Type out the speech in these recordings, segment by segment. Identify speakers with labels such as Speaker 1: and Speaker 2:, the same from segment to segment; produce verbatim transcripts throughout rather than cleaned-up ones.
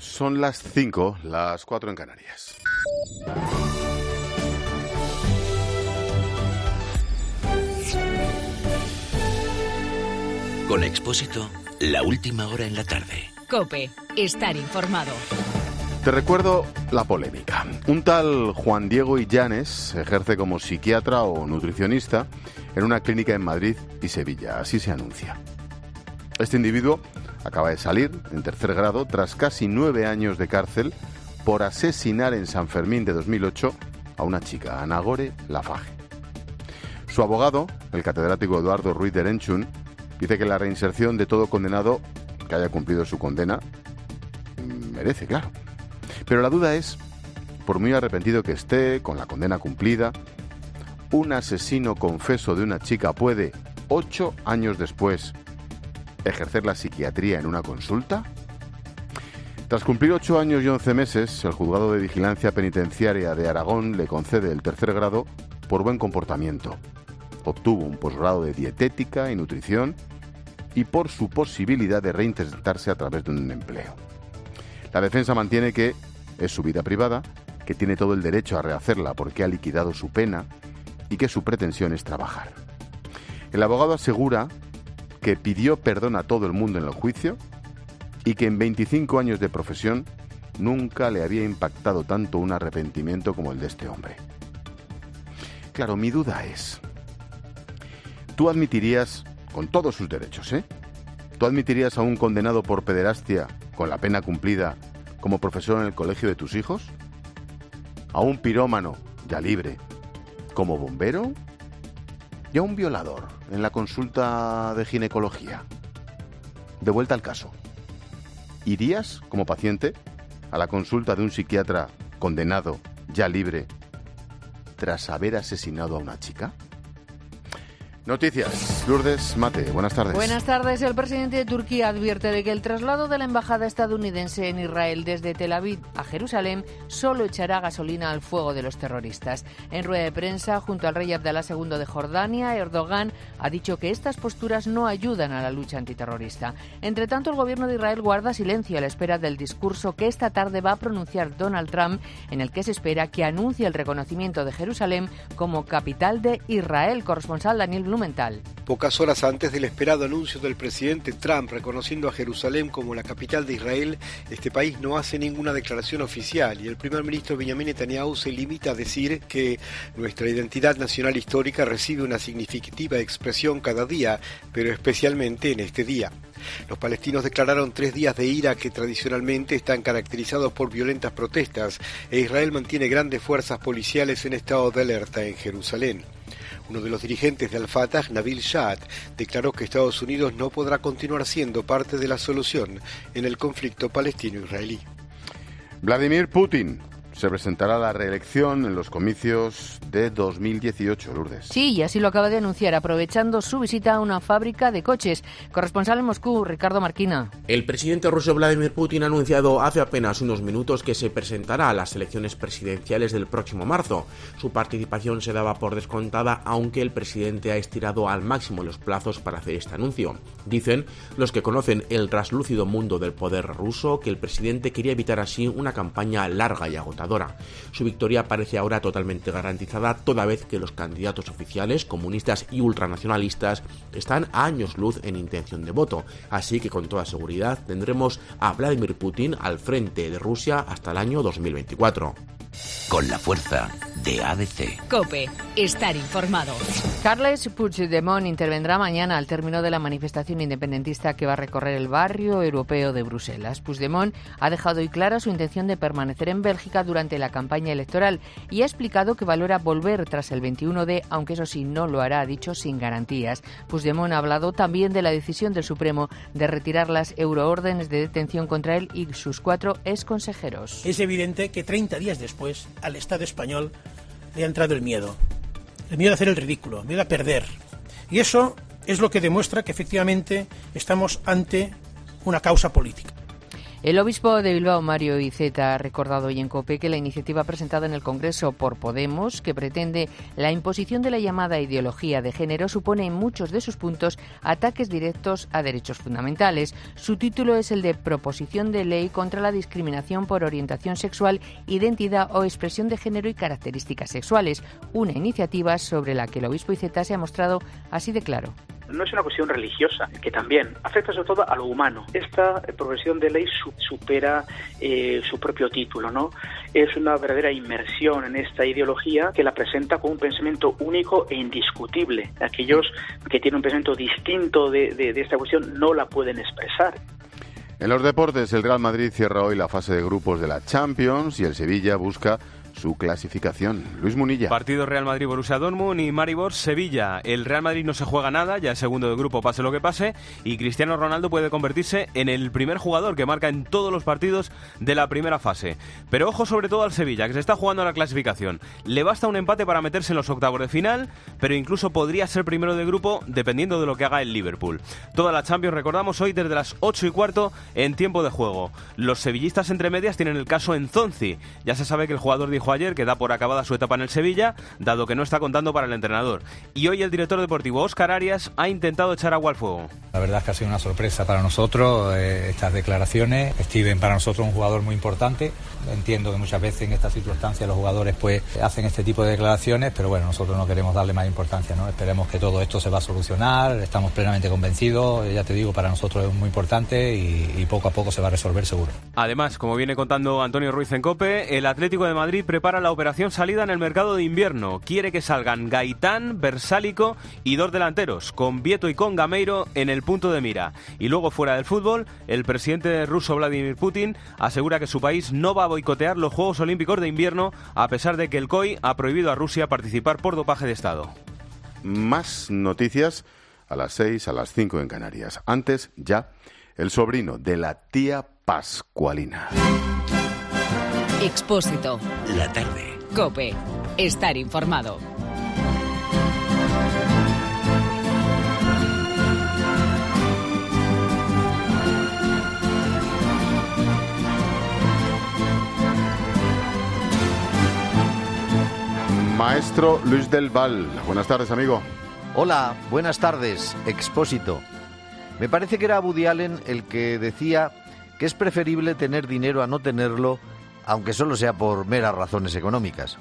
Speaker 1: Son las cinco, las cuatro en Canarias.
Speaker 2: Con Expósito, la última hora en la tarde.
Speaker 3: COPE, estar informado.
Speaker 1: Te recuerdo la polémica. Un tal Juan Diego Illanes ejerce como psiquiatra o nutricionista en una clínica en Madrid y Sevilla. Así se anuncia. Este individuo acaba de salir en tercer grado tras casi nueve años de cárcel por asesinar en San Fermín de dos mil ocho a una chica, a Nagore Lafaje. Su abogado, el catedrático Eduardo Ruiz de Erenchun, dice que la reinserción de todo condenado que haya cumplido su condena merece, claro. Pero la duda es, por muy arrepentido que esté, con la condena cumplida, ¿un asesino confeso de una chica puede, ocho años después, ejercer la psiquiatría en una consulta? Tras cumplir ocho años y once meses, el Juzgado de Vigilancia Penitenciaria de Aragón le concede el tercer grado por buen comportamiento. Obtuvo un posgrado de dietética y nutrición y por su posibilidad de reinsertarse a través de un empleo. La defensa mantiene que es su vida privada, que tiene todo el derecho a rehacerla porque ha liquidado su pena y que su pretensión es trabajar. El abogado asegura que pidió perdón a todo el mundo en el juicio y que en veinticinco años de profesión nunca le había impactado tanto un arrepentimiento como el de este hombre. Claro, mi duda es, ¿tú admitirías, con todos sus derechos, ¿eh? ¿Tú admitirías a un condenado por pederastia con la pena cumplida como profesor en el colegio de tus hijos? ¿A un pirómano, ya libre, como bombero? ¿Y a un violador en la consulta de ginecología? De vuelta al caso. ¿Irías, como paciente, a la consulta de un psiquiatra condenado, ya libre, tras haber asesinado a una chica? Noticias. Lourdes Mate, buenas tardes.
Speaker 4: Buenas tardes. El presidente de Turquía advierte de que el traslado de la embajada estadounidense en Israel desde Tel Aviv a Jerusalén solo echará gasolina al fuego de los terroristas. En rueda de prensa, junto al rey Abdalá segundo de Jordania, Erdogan ha dicho que estas posturas no ayudan a la lucha antiterrorista. Entre tanto, el gobierno de Israel guarda silencio a la espera del discurso que esta tarde va a pronunciar Donald Trump, en el que se espera que anuncie el reconocimiento de Jerusalén como capital de Israel. Corresponsal Daniel Blumenthal.
Speaker 5: Pocas horas antes del esperado anuncio del presidente Trump reconociendo a Jerusalén como la capital de Israel, este país no hace ninguna declaración oficial y el primer ministro Benjamin Netanyahu se limita a decir que nuestra identidad nacional histórica recibe una significativa expresión cada día, pero especialmente en este día. Los palestinos declararon tres días de ira que tradicionalmente están caracterizados por violentas protestas e Israel mantiene grandes fuerzas policiales en estado de alerta en Jerusalén. Uno de los dirigentes de Al-Fatah, Nabil Shad, declaró que Estados Unidos no podrá continuar siendo parte de la solución en el conflicto palestino-israelí.
Speaker 1: Vladimir Putin se presentará a la reelección en los comicios de dos mil dieciocho, Lourdes.
Speaker 4: Sí, y así lo acaba de anunciar, aprovechando su visita a una fábrica de coches. Corresponsal en Moscú, Ricardo Marquina.
Speaker 6: El presidente ruso Vladimir Putin ha anunciado hace apenas unos minutos que se presentará a las elecciones presidenciales del próximo marzo. Su participación se daba por descontada, aunque el presidente ha estirado al máximo los plazos para hacer este anuncio. Dicen los que conocen el traslúcido mundo del poder ruso que el presidente quería evitar así una campaña larga y agotadora. Su victoria parece ahora totalmente garantizada, toda vez que los candidatos oficiales, comunistas y ultranacionalistas, están a años luz en intención de voto, así que con toda seguridad tendremos a Vladimir Putin al frente de Rusia hasta el año dos mil veinticuatro.
Speaker 2: Con la fuerza de A B C.
Speaker 3: COPE, estar informado.
Speaker 4: Carles Puigdemont intervendrá mañana al término de la manifestación independentista que va a recorrer el barrio europeo de Bruselas. Puigdemont ha dejado hoy clara su intención de permanecer en Bélgica durante la campaña electoral y ha explicado que valora volver tras el veintiuno de, aunque eso sí no lo hará, ha dicho, sin garantías. Puigdemont ha hablado también de la decisión del Supremo de retirar las euroórdenes de detención contra él y sus cuatro exconsejeros.
Speaker 7: Es evidente que treinta días después al Estado español le ha entrado el miedo. El miedo a hacer el ridículo, el miedo a perder. Y eso es lo que demuestra que efectivamente estamos ante una causa política.
Speaker 4: El obispo de Bilbao, Mario Iceta, ha recordado hoy en COPE que la iniciativa presentada en el Congreso por Podemos, que pretende la imposición de la llamada ideología de género, supone en muchos de sus puntos ataques directos a derechos fundamentales. Su título es el de Proposición de Ley contra la discriminación por orientación sexual, identidad o expresión de género y características sexuales, una iniciativa sobre la que el obispo Iceta se ha mostrado así de claro.
Speaker 8: No es una cuestión religiosa, que también afecta sobre todo a lo humano. Esta proposición de ley su, supera eh, su propio título, ¿no? Es una verdadera inmersión en esta ideología que la presenta como un pensamiento único e indiscutible. Aquellos que tienen un pensamiento distinto de, de, de esta cuestión no la pueden expresar.
Speaker 1: En los deportes, el Real Madrid cierra hoy la fase de grupos de la Champions y el Sevilla busca su clasificación. Luis Munilla.
Speaker 9: Partido Real Madrid-Borussia Dortmund y Maribor-Sevilla. El Real Madrid no se juega nada, ya es segundo de grupo, pase lo que pase, y Cristiano Ronaldo puede convertirse en el primer jugador que marca en todos los partidos de la primera fase. Pero ojo sobre todo al Sevilla, que se está jugando la clasificación. Le basta un empate para meterse en los octavos de final, pero incluso podría ser primero de grupo dependiendo de lo que haga el Liverpool. Toda la Champions, recordamos, hoy desde las ocho y cuarto en tiempo de juego. Los sevillistas entre medias tienen el caso Enzonzi. Ya se sabe que el jugador dijo ayer que da por acabada su etapa en el Sevilla, dado que no está contando para el entrenador. Y hoy el director deportivo Óscar Arias ha intentado echar agua al fuego.
Speaker 10: La verdad es que ha sido una sorpresa para nosotros eh, estas declaraciones. Steven para nosotros es un jugador muy importante. Entiendo que muchas veces en estas circunstancias los jugadores pues hacen este tipo de declaraciones, pero bueno, nosotros no queremos darle más importancia, ¿no? Esperemos que todo esto se va a solucionar, estamos plenamente convencidos, ya te digo, para nosotros es muy importante y, y poco a poco se va a resolver seguro.
Speaker 9: Además, como viene contando Antonio Ruiz en COPE, el Atlético de Madrid prepara la operación salida en el mercado de invierno. Quiere que salgan Gaitán, Versálico y dos delanteros, con Vieto y con Gameiro en el punto de mira. Y luego, fuera del fútbol, el presidente ruso Vladimir Putin asegura que su país no va a boicotear los Juegos Olímpicos de invierno, a pesar de que el C O I ha prohibido a Rusia participar por dopaje de Estado.
Speaker 1: Más noticias a las seis, a las cinco en Canarias. Antes, ya, el sobrino de la tía Pascualina.
Speaker 3: Expósito.
Speaker 2: La tarde.
Speaker 3: COPE. Estar informado.
Speaker 1: Maestro Luis del Val. Buenas tardes, amigo.
Speaker 11: Hola, buenas tardes, Expósito. Me parece que era Woody Allen el que decía que es preferible tener dinero a no tenerlo, aunque solo sea por meras razones económicas.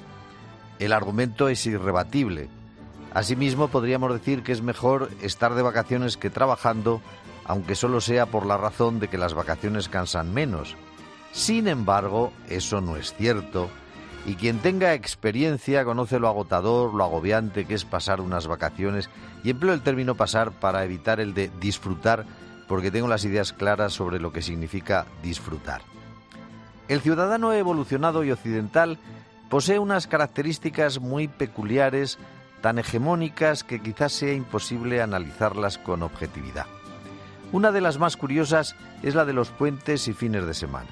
Speaker 11: El argumento es irrebatible. Asimismo, podríamos decir que es mejor estar de vacaciones que trabajando, aunque solo sea por la razón de que las vacaciones cansan menos. Sin embargo, eso no es cierto, y quien tenga experiencia conoce lo agotador, lo agobiante que es pasar unas vacaciones, y empleo el término pasar para evitar el de disfrutar, porque tengo las ideas claras sobre lo que significa disfrutar. El ciudadano evolucionado y occidental posee unas características muy peculiares, tan hegemónicas que quizás sea imposible analizarlas con objetividad. Una de las más curiosas es la de los puentes y fines de semana.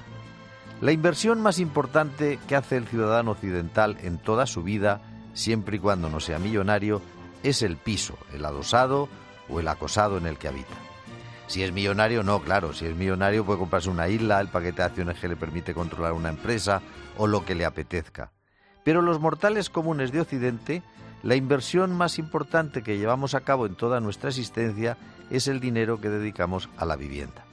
Speaker 11: La inversión más importante que hace el ciudadano occidental en toda su vida, siempre y cuando no sea millonario, es el piso, el adosado o el acosado en el que habita. Si es millonario, no, claro, si es millonario puede comprarse una isla, el paquete de acciones que le permite controlar una empresa o lo que le apetezca. Pero los mortales comunes de Occidente, la inversión más importante que llevamos a cabo en toda nuestra existencia es el dinero que dedicamos a la vivienda.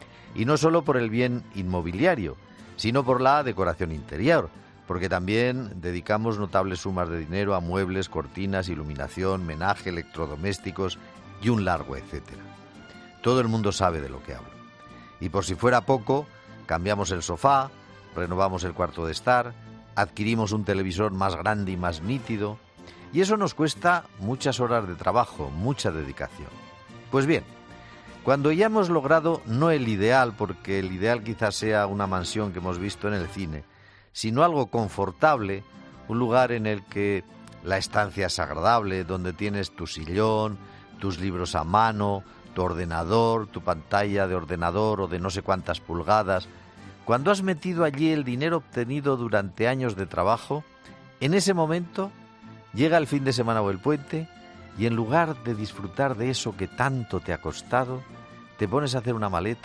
Speaker 11: Y no solo por el bien inmobiliario, sino por la decoración interior, porque también dedicamos notables sumas de dinero a muebles, cortinas, iluminación, menaje, electrodomésticos y un largo etcétera. Todo el mundo sabe de lo que hablo. Y por si fuera poco, cambiamos el sofá, renovamos el cuarto de estar, adquirimos un televisor más grande y más nítido, y eso nos cuesta muchas horas de trabajo, mucha dedicación. Pues bien, cuando ya hemos logrado no el ideal, porque el ideal quizás sea una mansión que hemos visto en el cine, sino algo confortable, un lugar en el que la estancia es agradable, donde tienes tu sillón, tus libros a mano, tu ordenador, tu pantalla de ordenador o de no sé cuántas pulgadas. Cuando has metido allí el dinero obtenido durante años de trabajo, en ese momento llega el fin de semana o el puente y en lugar de disfrutar de eso que tanto te ha costado, te pones a hacer una maleta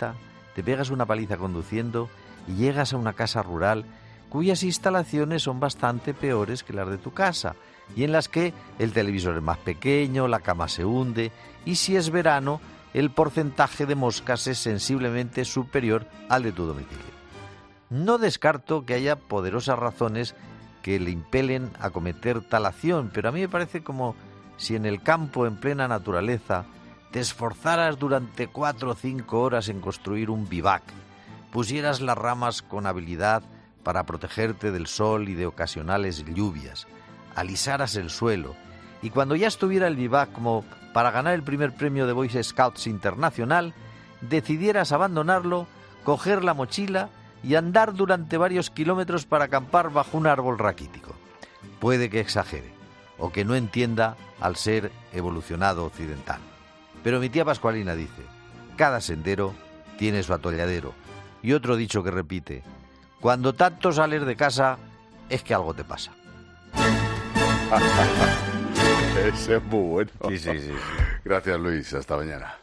Speaker 11: te pegas una paliza conduciendo y llegas a una casa rural cuyas instalaciones son bastante peores que las de tu casa y en las que el televisor es más pequeño, la cama se hunde y si es verano el porcentaje de moscas es sensiblemente superior al de tu domicilio. No descarto que haya poderosas razones que le impelen a cometer tal acción, pero a mí me parece como si en el campo, en plena naturaleza, te esforzaras durante cuatro o cinco horas en construir un vivac, pusieras las ramas con habilidad para protegerte del sol y de ocasionales lluvias, alisaras el suelo, y cuando ya estuviera el vivac como para ganar el primer premio de Boy Scouts Internacional, decidieras abandonarlo, coger la mochila y andar durante varios kilómetros para acampar bajo un árbol raquítico. Puede que exagere, o que no entienda al ser evolucionado occidental. Pero mi tía Pascualina dice, cada sendero tiene su atolladero. Y otro dicho que repite, cuando tanto sales de casa, es que algo te pasa.
Speaker 1: Ese es muy bueno.
Speaker 11: Sí, sí, sí, sí.
Speaker 1: Gracias, Luis. Hasta mañana.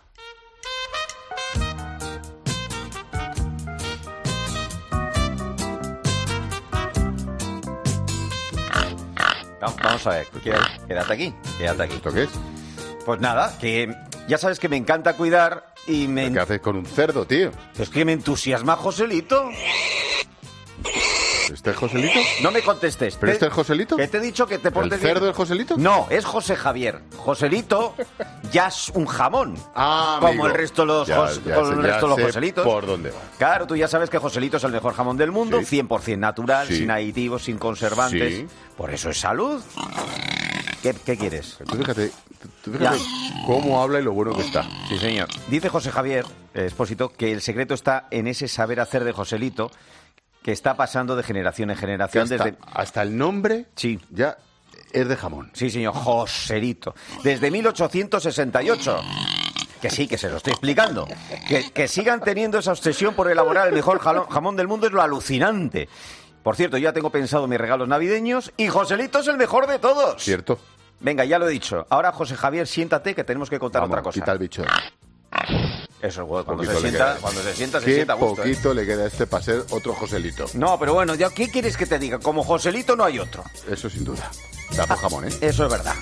Speaker 12: No, vamos a ver, quédate aquí, quédate aquí.
Speaker 1: ¿Esto qué es?
Speaker 12: Pues nada, que ya sabes que me encanta cuidar y me...
Speaker 1: ¿Qué haces con un cerdo, tío?
Speaker 12: Es que me entusiasma Joselito.
Speaker 1: ¿Este es Joselito?
Speaker 12: No me contestes.
Speaker 1: ¿Pero
Speaker 12: te,
Speaker 1: este es Joselito?
Speaker 12: Que te he dicho que te portes
Speaker 1: ¿El cerdo
Speaker 12: bien.
Speaker 1: es Joselito?
Speaker 12: No, es José Javier. Joselito ya es un jamón.
Speaker 1: Ah,
Speaker 12: como
Speaker 1: amigo.
Speaker 12: el resto de los,
Speaker 1: ya,
Speaker 12: jos,
Speaker 1: ya
Speaker 12: como
Speaker 1: sé,
Speaker 12: el resto de los
Speaker 1: sé
Speaker 12: Joselitos.
Speaker 1: ¿Por dónde va?
Speaker 12: Claro, tú ya sabes que Joselito es el mejor jamón del mundo,
Speaker 1: Sí.
Speaker 12: cien por ciento natural,
Speaker 1: Sí.
Speaker 12: sin aditivos, sin conservantes.
Speaker 1: Sí.
Speaker 12: Por eso es salud. ¿Qué, qué quieres?
Speaker 1: Tú fíjate, tú fíjate cómo habla y lo bueno que está.
Speaker 12: Sí, señor. Dice José Javier, eh, Expósito, que el secreto está en ese saber hacer de Joselito que está pasando de generación en generación.
Speaker 1: Hasta,
Speaker 12: desde
Speaker 1: hasta el nombre
Speaker 12: sí.
Speaker 1: ya es de jamón.
Speaker 12: Sí, señor, Joselito. Desde mil ochocientos sesenta y ocho. Que sí, que se lo estoy explicando. Que, que sigan teniendo esa obsesión por elaborar el mejor jamón del mundo es lo alucinante. Por cierto, ya tengo pensado mis regalos navideños y Joselito es el mejor de todos.
Speaker 1: Cierto.
Speaker 12: Venga, ya lo he dicho. Ahora, José Javier, siéntate que tenemos que contar
Speaker 1: Vamos,
Speaker 12: otra cosa.
Speaker 1: quita el bicho.
Speaker 12: Eso es bueno. Cuando
Speaker 1: Poquito
Speaker 12: se
Speaker 1: le
Speaker 12: sienta,
Speaker 1: queda.
Speaker 12: cuando se sienta, se
Speaker 1: Qué
Speaker 12: sienta a gusto.
Speaker 1: poquito
Speaker 12: ¿eh?
Speaker 1: le queda a este para ser otro Joselito.
Speaker 12: No, pero bueno, ya, ¿qué quieres que te diga? Como Joselito no hay otro.
Speaker 1: Eso sin duda. Da por jamón, ¿eh?
Speaker 12: Eso es verdad.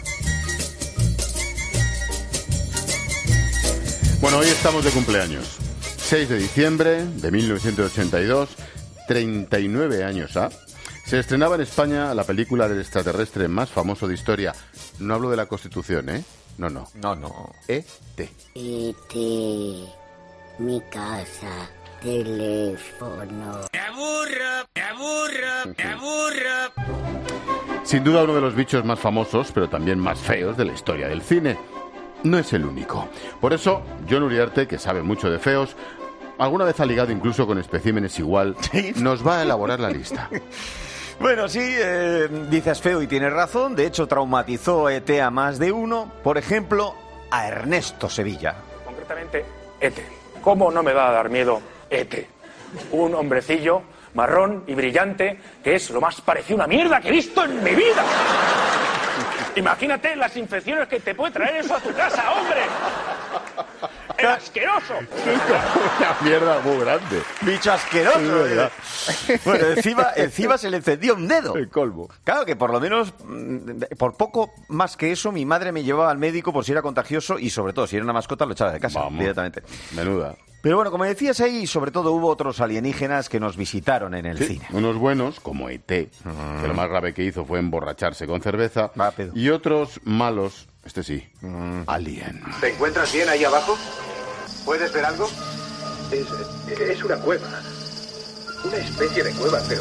Speaker 1: Bueno, hoy estamos de cumpleaños. seis de diciembre de mil novecientos ochenta y dos, treinta y nueve años ha. Se estrenaba en España la película del extraterrestre más famoso de historia. No hablo de la Constitución, ¿eh? No, no.
Speaker 12: No, no.
Speaker 1: E T
Speaker 13: E T Mi casa. Teléfono.
Speaker 14: Me aburro, me aburro, me aburro.
Speaker 1: Sin duda uno de los bichos más famosos, pero también más feos de la historia del cine. No es el único. Por eso, Jon Uriarte, que sabe mucho de feos, alguna vez ha ligado incluso con especímenes igual, nos va a elaborar la lista.
Speaker 12: Bueno, sí, eh, dices feo y tienes razón. De hecho, traumatizó E T a más de uno. Por ejemplo, a Ernesto Sevilla.
Speaker 15: Concretamente, E T. ¿Cómo no me va a dar miedo E T? Un hombrecillo marrón y brillante que es lo más parecido a una mierda que he visto en mi vida. Imagínate las infecciones que te puede traer eso a tu casa, hombre. ¡El asqueroso!
Speaker 1: Una mierda muy grande.
Speaker 12: Bicho asqueroso.
Speaker 1: ¿Verdad?
Speaker 12: Bueno, encima, encima se le encendió un dedo.
Speaker 1: El colmo.
Speaker 12: Claro que por lo menos, por poco más que eso, mi madre me llevaba al médico por si era contagioso y sobre todo si era una mascota lo echaba de casa.
Speaker 1: Vamos.
Speaker 12: Directamente.
Speaker 1: Menuda.
Speaker 12: Pero bueno, como decías ahí, sobre todo hubo otros alienígenas que nos visitaron en el
Speaker 1: Sí,
Speaker 12: cine.
Speaker 1: unos buenos, como E T, mm. que lo más grave que hizo fue emborracharse con cerveza.
Speaker 12: Rápido.
Speaker 1: Y otros malos, este sí, mm. Alien.
Speaker 16: ¿Te encuentras bien ahí abajo? ¿Puedes ver algo? Es, es una cueva. Una especie de cueva, pero...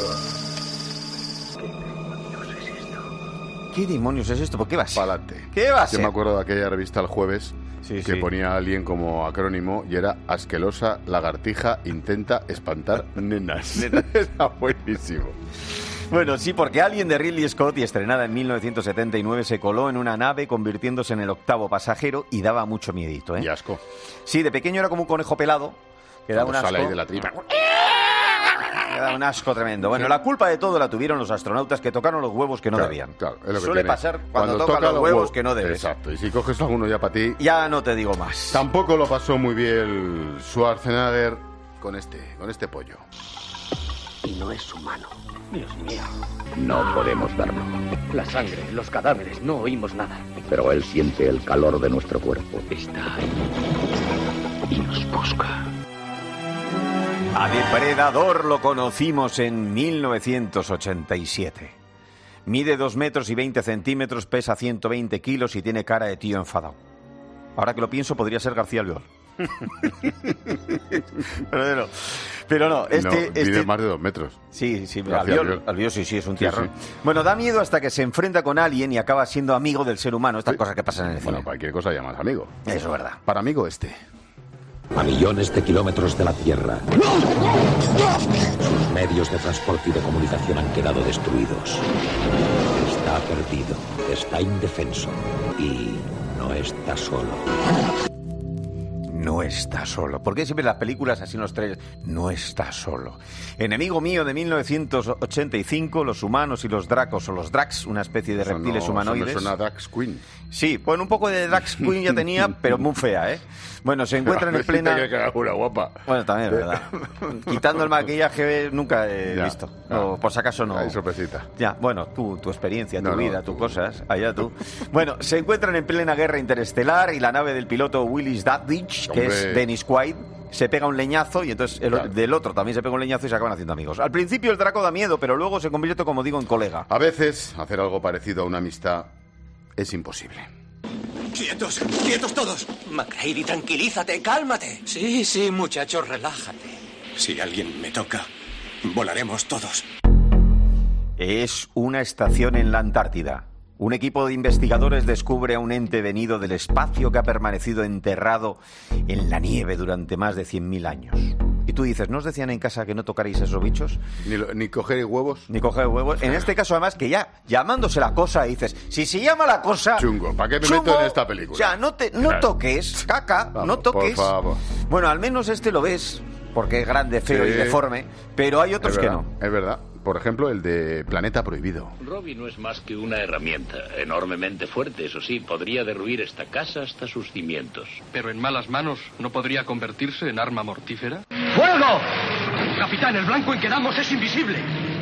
Speaker 12: ¿Qué demonios es esto? ¿Por qué va a ser?
Speaker 1: Pa'lante.
Speaker 12: ¿Qué va a ser?
Speaker 1: Yo me acuerdo de aquella revista El Jueves, sí, que sí. ponía a Alien como acrónimo y era asquerosa lagartija intenta espantar nenas. Era buenísimo.
Speaker 12: Bueno, sí, porque Alien de Ridley Scott y estrenada en mil novecientos setenta y nueve se coló en una nave convirtiéndose en el octavo pasajero y daba mucho miedito, ¿eh?
Speaker 1: Y asco.
Speaker 12: Sí, de pequeño era como un conejo pelado que daba un asco.
Speaker 1: Sale ahí de la tripa.
Speaker 12: Me da un asco tremendo. Bueno, la culpa de todo la tuvieron los astronautas que tocaron los huevos que no
Speaker 1: claro,
Speaker 12: debían.
Speaker 1: Claro, es lo que
Speaker 12: Suele
Speaker 1: tiene.
Speaker 12: pasar cuando,
Speaker 1: cuando
Speaker 12: tocan
Speaker 1: toca
Speaker 12: los huevos,
Speaker 1: huevos
Speaker 12: que no debes.
Speaker 1: Exacto, y si coges alguno ya para ti...
Speaker 12: Ya no te digo más.
Speaker 1: Tampoco lo pasó muy bien Schwarzenegger con este, con este pollo.
Speaker 17: Y no es humano.
Speaker 18: Dios mío.
Speaker 17: No podemos verlo.
Speaker 18: La sangre, los cadáveres, no oímos nada.
Speaker 17: Pero él siente el calor de nuestro cuerpo. Está ahí. Y nos busca.
Speaker 12: A Depredador lo conocimos en mil novecientos ochenta y siete. Mide dos metros y veinte centímetros, pesa ciento veinte kilos y tiene cara de tío enfadado. Ahora que lo pienso, podría ser García Albiol. pero no, pero no, este,
Speaker 1: no, mide
Speaker 12: este...
Speaker 1: más de dos metros.
Speaker 12: Sí, sí,
Speaker 1: Albiol,
Speaker 12: Albiol, Albiol sí, sí, es un tiarrón.
Speaker 1: Sí, sí.
Speaker 12: Bueno, da miedo hasta que se enfrenta con alguien y acaba siendo amigo del ser humano. Estas sí. cosas que pasan en el cine.
Speaker 1: Bueno, cualquier cosa llamas amigo.
Speaker 12: Eso es verdad.
Speaker 1: Para amigo este.
Speaker 17: A millones de kilómetros de la Tierra, sus medios de transporte y de comunicación han quedado destruidos. Está perdido, está indefenso y no está solo.
Speaker 12: No está solo. ¿Por qué siempre las películas así en los trailers? No está solo. Enemigo mío de mil novecientos ochenta y cinco, los humanos y los dracos o los dracs, una especie de
Speaker 1: eso
Speaker 12: reptiles
Speaker 1: no,
Speaker 12: humanoides.
Speaker 1: Eso me suena a Drax Queen.
Speaker 12: Sí, pues un poco de Drax Queen ya tenía, pero muy fea, ¿eh? Bueno, se encuentran en plena...
Speaker 1: Una guapa.
Speaker 12: Bueno, también, ¿verdad? Quitando el maquillaje nunca he ya, visto. No, no, por si acaso no.
Speaker 1: Hay sorpresita.
Speaker 12: Ya, bueno, tú, tu experiencia, tu
Speaker 1: no,
Speaker 12: vida,
Speaker 1: no,
Speaker 12: tus
Speaker 1: tú...
Speaker 12: cosas, allá tú. Bueno, se encuentran en plena guerra interestelar y la nave del piloto Willis Dudley, que es Dennis Quaid, se pega un leñazo y entonces el, claro. del otro también se pega un leñazo y se acaban haciendo amigos. Al principio el Draco da miedo, pero luego se convierte, como digo, en colega.
Speaker 1: A veces hacer algo parecido a una amistad es imposible.
Speaker 19: ¡Quietos! ¡Quietos todos!
Speaker 20: McCready, tranquilízate, cálmate.
Speaker 19: Sí, sí, muchacho, relájate. Si alguien me toca, volaremos todos.
Speaker 12: Es una estación en la Antártida. Un equipo de investigadores descubre a un ente venido del espacio que ha permanecido enterrado en la nieve durante más de cien mil años. Y tú dices, ¿no os decían en casa que no tocaréis esos bichos?
Speaker 1: Ni, lo, ni coger huevos.
Speaker 12: Ni coger huevos. En este caso, además, que ya llamándose la cosa, dices, si se llama la cosa...
Speaker 1: Chungo, ¿para qué me
Speaker 12: chungo,
Speaker 1: meto en esta película?
Speaker 12: O sea, no, te, no claro. toques, caca, Vamos, no toques.
Speaker 1: Por favor.
Speaker 12: Bueno, al menos este lo ves, porque es grande, feo sí. y deforme, pero hay otros
Speaker 1: es
Speaker 12: que
Speaker 1: verdad,
Speaker 12: no.
Speaker 1: Es verdad. Por ejemplo, el de Planeta Prohibido.
Speaker 21: Robbie no es más que una herramienta, enormemente fuerte, eso sí, podría derruir esta casa hasta sus cimientos.
Speaker 22: Pero en malas manos, ¿no podría convertirse en arma mortífera?
Speaker 23: ¡Fuego! Capitán, el blanco en que damos es invisible.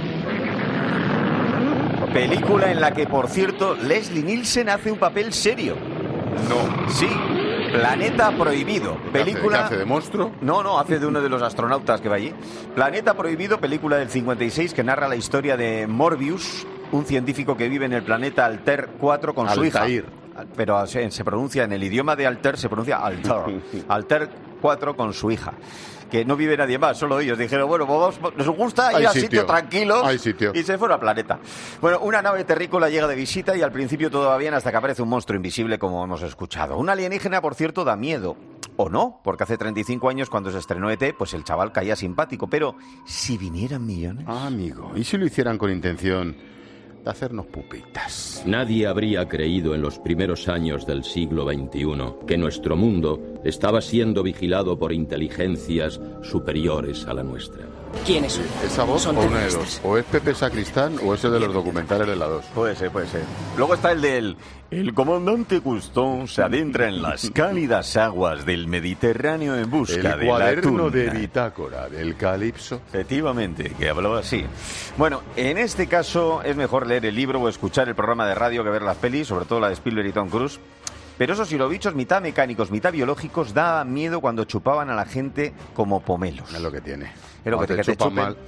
Speaker 12: Película en la que, por cierto, Leslie Nielsen hace un papel serio.
Speaker 1: No.
Speaker 12: Sí. Planeta Prohibido, película...
Speaker 1: ¿Qué hace, de monstruo?
Speaker 12: No, no, hace de uno de los astronautas que va allí. Planeta Prohibido, película del cincuenta y seis que narra la historia de Morbius, un científico que vive en el planeta Altair cuatro con
Speaker 1: Altair.
Speaker 12: su hija. Pero se, se pronuncia, en el idioma de Altair se pronuncia Altair. Altair cuatro con su hija. Que no vive nadie más, solo ellos. Dijeron, bueno, pues nos gusta ir a sitio, sitio tranquilo.
Speaker 1: Hay sitio.
Speaker 12: Y se fueron a Planeta. Bueno, una nave terrícola llega de visita y al principio todo va bien hasta que aparece un monstruo invisible, como hemos escuchado. Un alienígena, por cierto, da miedo. O no, porque hace treinta y cinco años, cuando se estrenó E T, pues el chaval caía simpático. Pero, ¿si vinieran millones?
Speaker 1: Ah, amigo, ¿y si lo hicieran con intención de hacernos pupitas?
Speaker 24: Nadie habría creído en los primeros años del siglo veintiuno que nuestro mundo estaba siendo vigilado por inteligencias superiores a la nuestra.
Speaker 20: ¿Quién es?
Speaker 1: ¿Esa voz o una de dos? ¿O es Pepe Sacristán o ese de los documentales de la dos?
Speaker 12: Puede ser, puede ser. Luego está el del... El comandante Cousteau se adentra en las cálidas aguas del Mediterráneo en busca
Speaker 1: el
Speaker 12: de la tuna.
Speaker 1: El cuaderno de bitácora del Calipso.
Speaker 12: Efectivamente, que hablaba así. Bueno, en este caso es mejor leer el libro o escuchar el programa de radio que ver las pelis, sobre todo la de Spielberg y Tom Cruise. Pero esos bichos mitad mecánicos, mitad biológicos, daban miedo cuando chupaban a la gente como pomelos.
Speaker 1: Es lo que tiene.
Speaker 12: Es lo que te,
Speaker 1: te,
Speaker 12: que te chupan mal.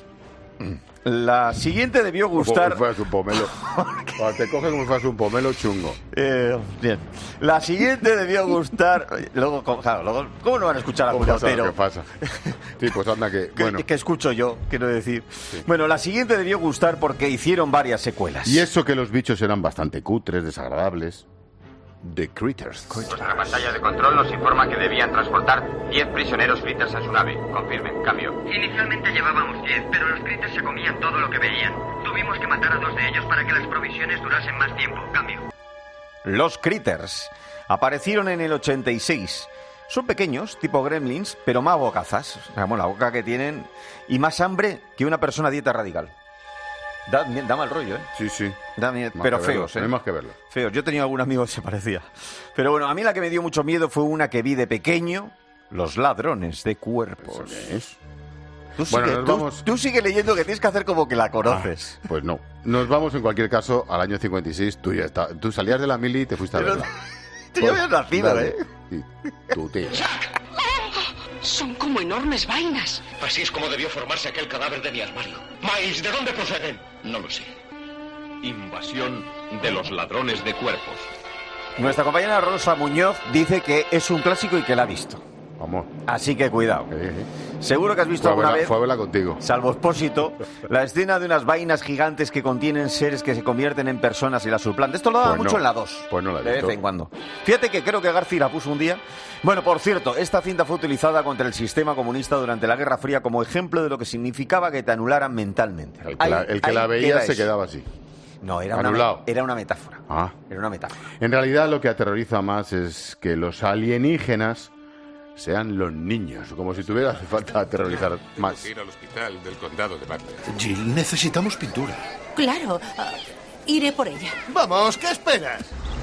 Speaker 12: La siguiente debió gustar...
Speaker 1: Como si fueras un pomelo. Cuando te coges como si fueras un pomelo chungo.
Speaker 12: Eh, bien. La siguiente debió gustar... Luego, claro, luego, ¿cómo no van a escuchar a Julio Otero?
Speaker 1: ¿Qué pasa? Sí, pues anda que... Bueno.
Speaker 12: Que, que escucho yo, quiero decir. Sí. Bueno, la siguiente debió gustar porque hicieron varias secuelas.
Speaker 1: Y eso que los bichos eran bastante cutres, desagradables. The Critters.
Speaker 25: Nuestra pantalla de control nos informa que debían transportar diez prisioneros Critters en su nave. Confirmen, cambio.
Speaker 26: Inicialmente llevábamos diez, pero los Critters se comían todo lo que veían. Tuvimos que matar a dos de ellos para que las provisiones durasen más tiempo. Cambio.
Speaker 12: Los Critters aparecieron en el ochenta y seis. Son pequeños, tipo gremlins, pero más bocazas. O sea, bueno, la boca que tienen y más hambre que una persona a dieta radical. Da, da mal rollo, ¿eh?
Speaker 1: Sí, sí.
Speaker 12: Da miedo, pero feos, ¿eh?
Speaker 1: No hay más que verlo.
Speaker 12: Feos. Yo tenía algún amigo que se parecía. Pero bueno, a mí la que me dio mucho miedo fue una que vi de pequeño Los ladrones de cuerpos.
Speaker 1: ¿Eso qué es?
Speaker 12: Tú,
Speaker 1: Bueno,
Speaker 12: sigue,
Speaker 1: nos
Speaker 12: tú-
Speaker 1: vamos-
Speaker 12: tú sigue leyendo que tienes que hacer como que la conoces.
Speaker 1: Ah, pues no. Nos vamos en cualquier caso al año cincuenta y seis. Tú ya está. Tú salías de la mili y te fuiste a
Speaker 12: Pero-
Speaker 1: verla.
Speaker 12: Tú ya habías nacido,
Speaker 1: Dale.
Speaker 12: ¿eh?
Speaker 1: Sí. Tú, tío.
Speaker 20: Son como enormes vainas.
Speaker 21: Así es como debió formarse aquel cadáver de mi armario. Miles, ¿de dónde proceden? No lo sé. Invasión de los ladrones de cuerpos.
Speaker 12: Nuestra compañera Rosa Muñoz dice que es un clásico y que la ha visto.
Speaker 1: Vamos.
Speaker 12: Así que cuidado. Seguro que has visto
Speaker 1: Fue a
Speaker 12: alguna
Speaker 1: verla-
Speaker 12: vez,
Speaker 1: fue a verla contigo.
Speaker 12: salvo Expósito, la escena de unas vainas gigantes que contienen seres que se convierten en personas y las suplantan. Esto lo daba
Speaker 1: Pues
Speaker 12: mucho
Speaker 1: no.
Speaker 12: en la dos.
Speaker 1: Pues no la he
Speaker 12: de
Speaker 1: visto.
Speaker 12: vez en cuando. Fíjate que creo que García la puso un día. Bueno, por cierto, esta cinta fue utilizada contra el sistema comunista durante la Guerra Fría como ejemplo de lo que significaba que te anularan mentalmente.
Speaker 1: El que la, el que la veía se quedaba así.
Speaker 12: No, era una,
Speaker 1: Anulado.
Speaker 12: era una metáfora.
Speaker 1: Ah.
Speaker 12: Era una metáfora.
Speaker 1: En realidad lo que aterroriza más es que los alienígenas sean los niños, como si tuviera hace falta aterrorizar más.
Speaker 19: Ir al hospital del condado de Butler.
Speaker 4: Jill, necesitamos pintura.
Speaker 5: Claro, ah, iré por ella.
Speaker 4: Vamos, ¿qué esperas?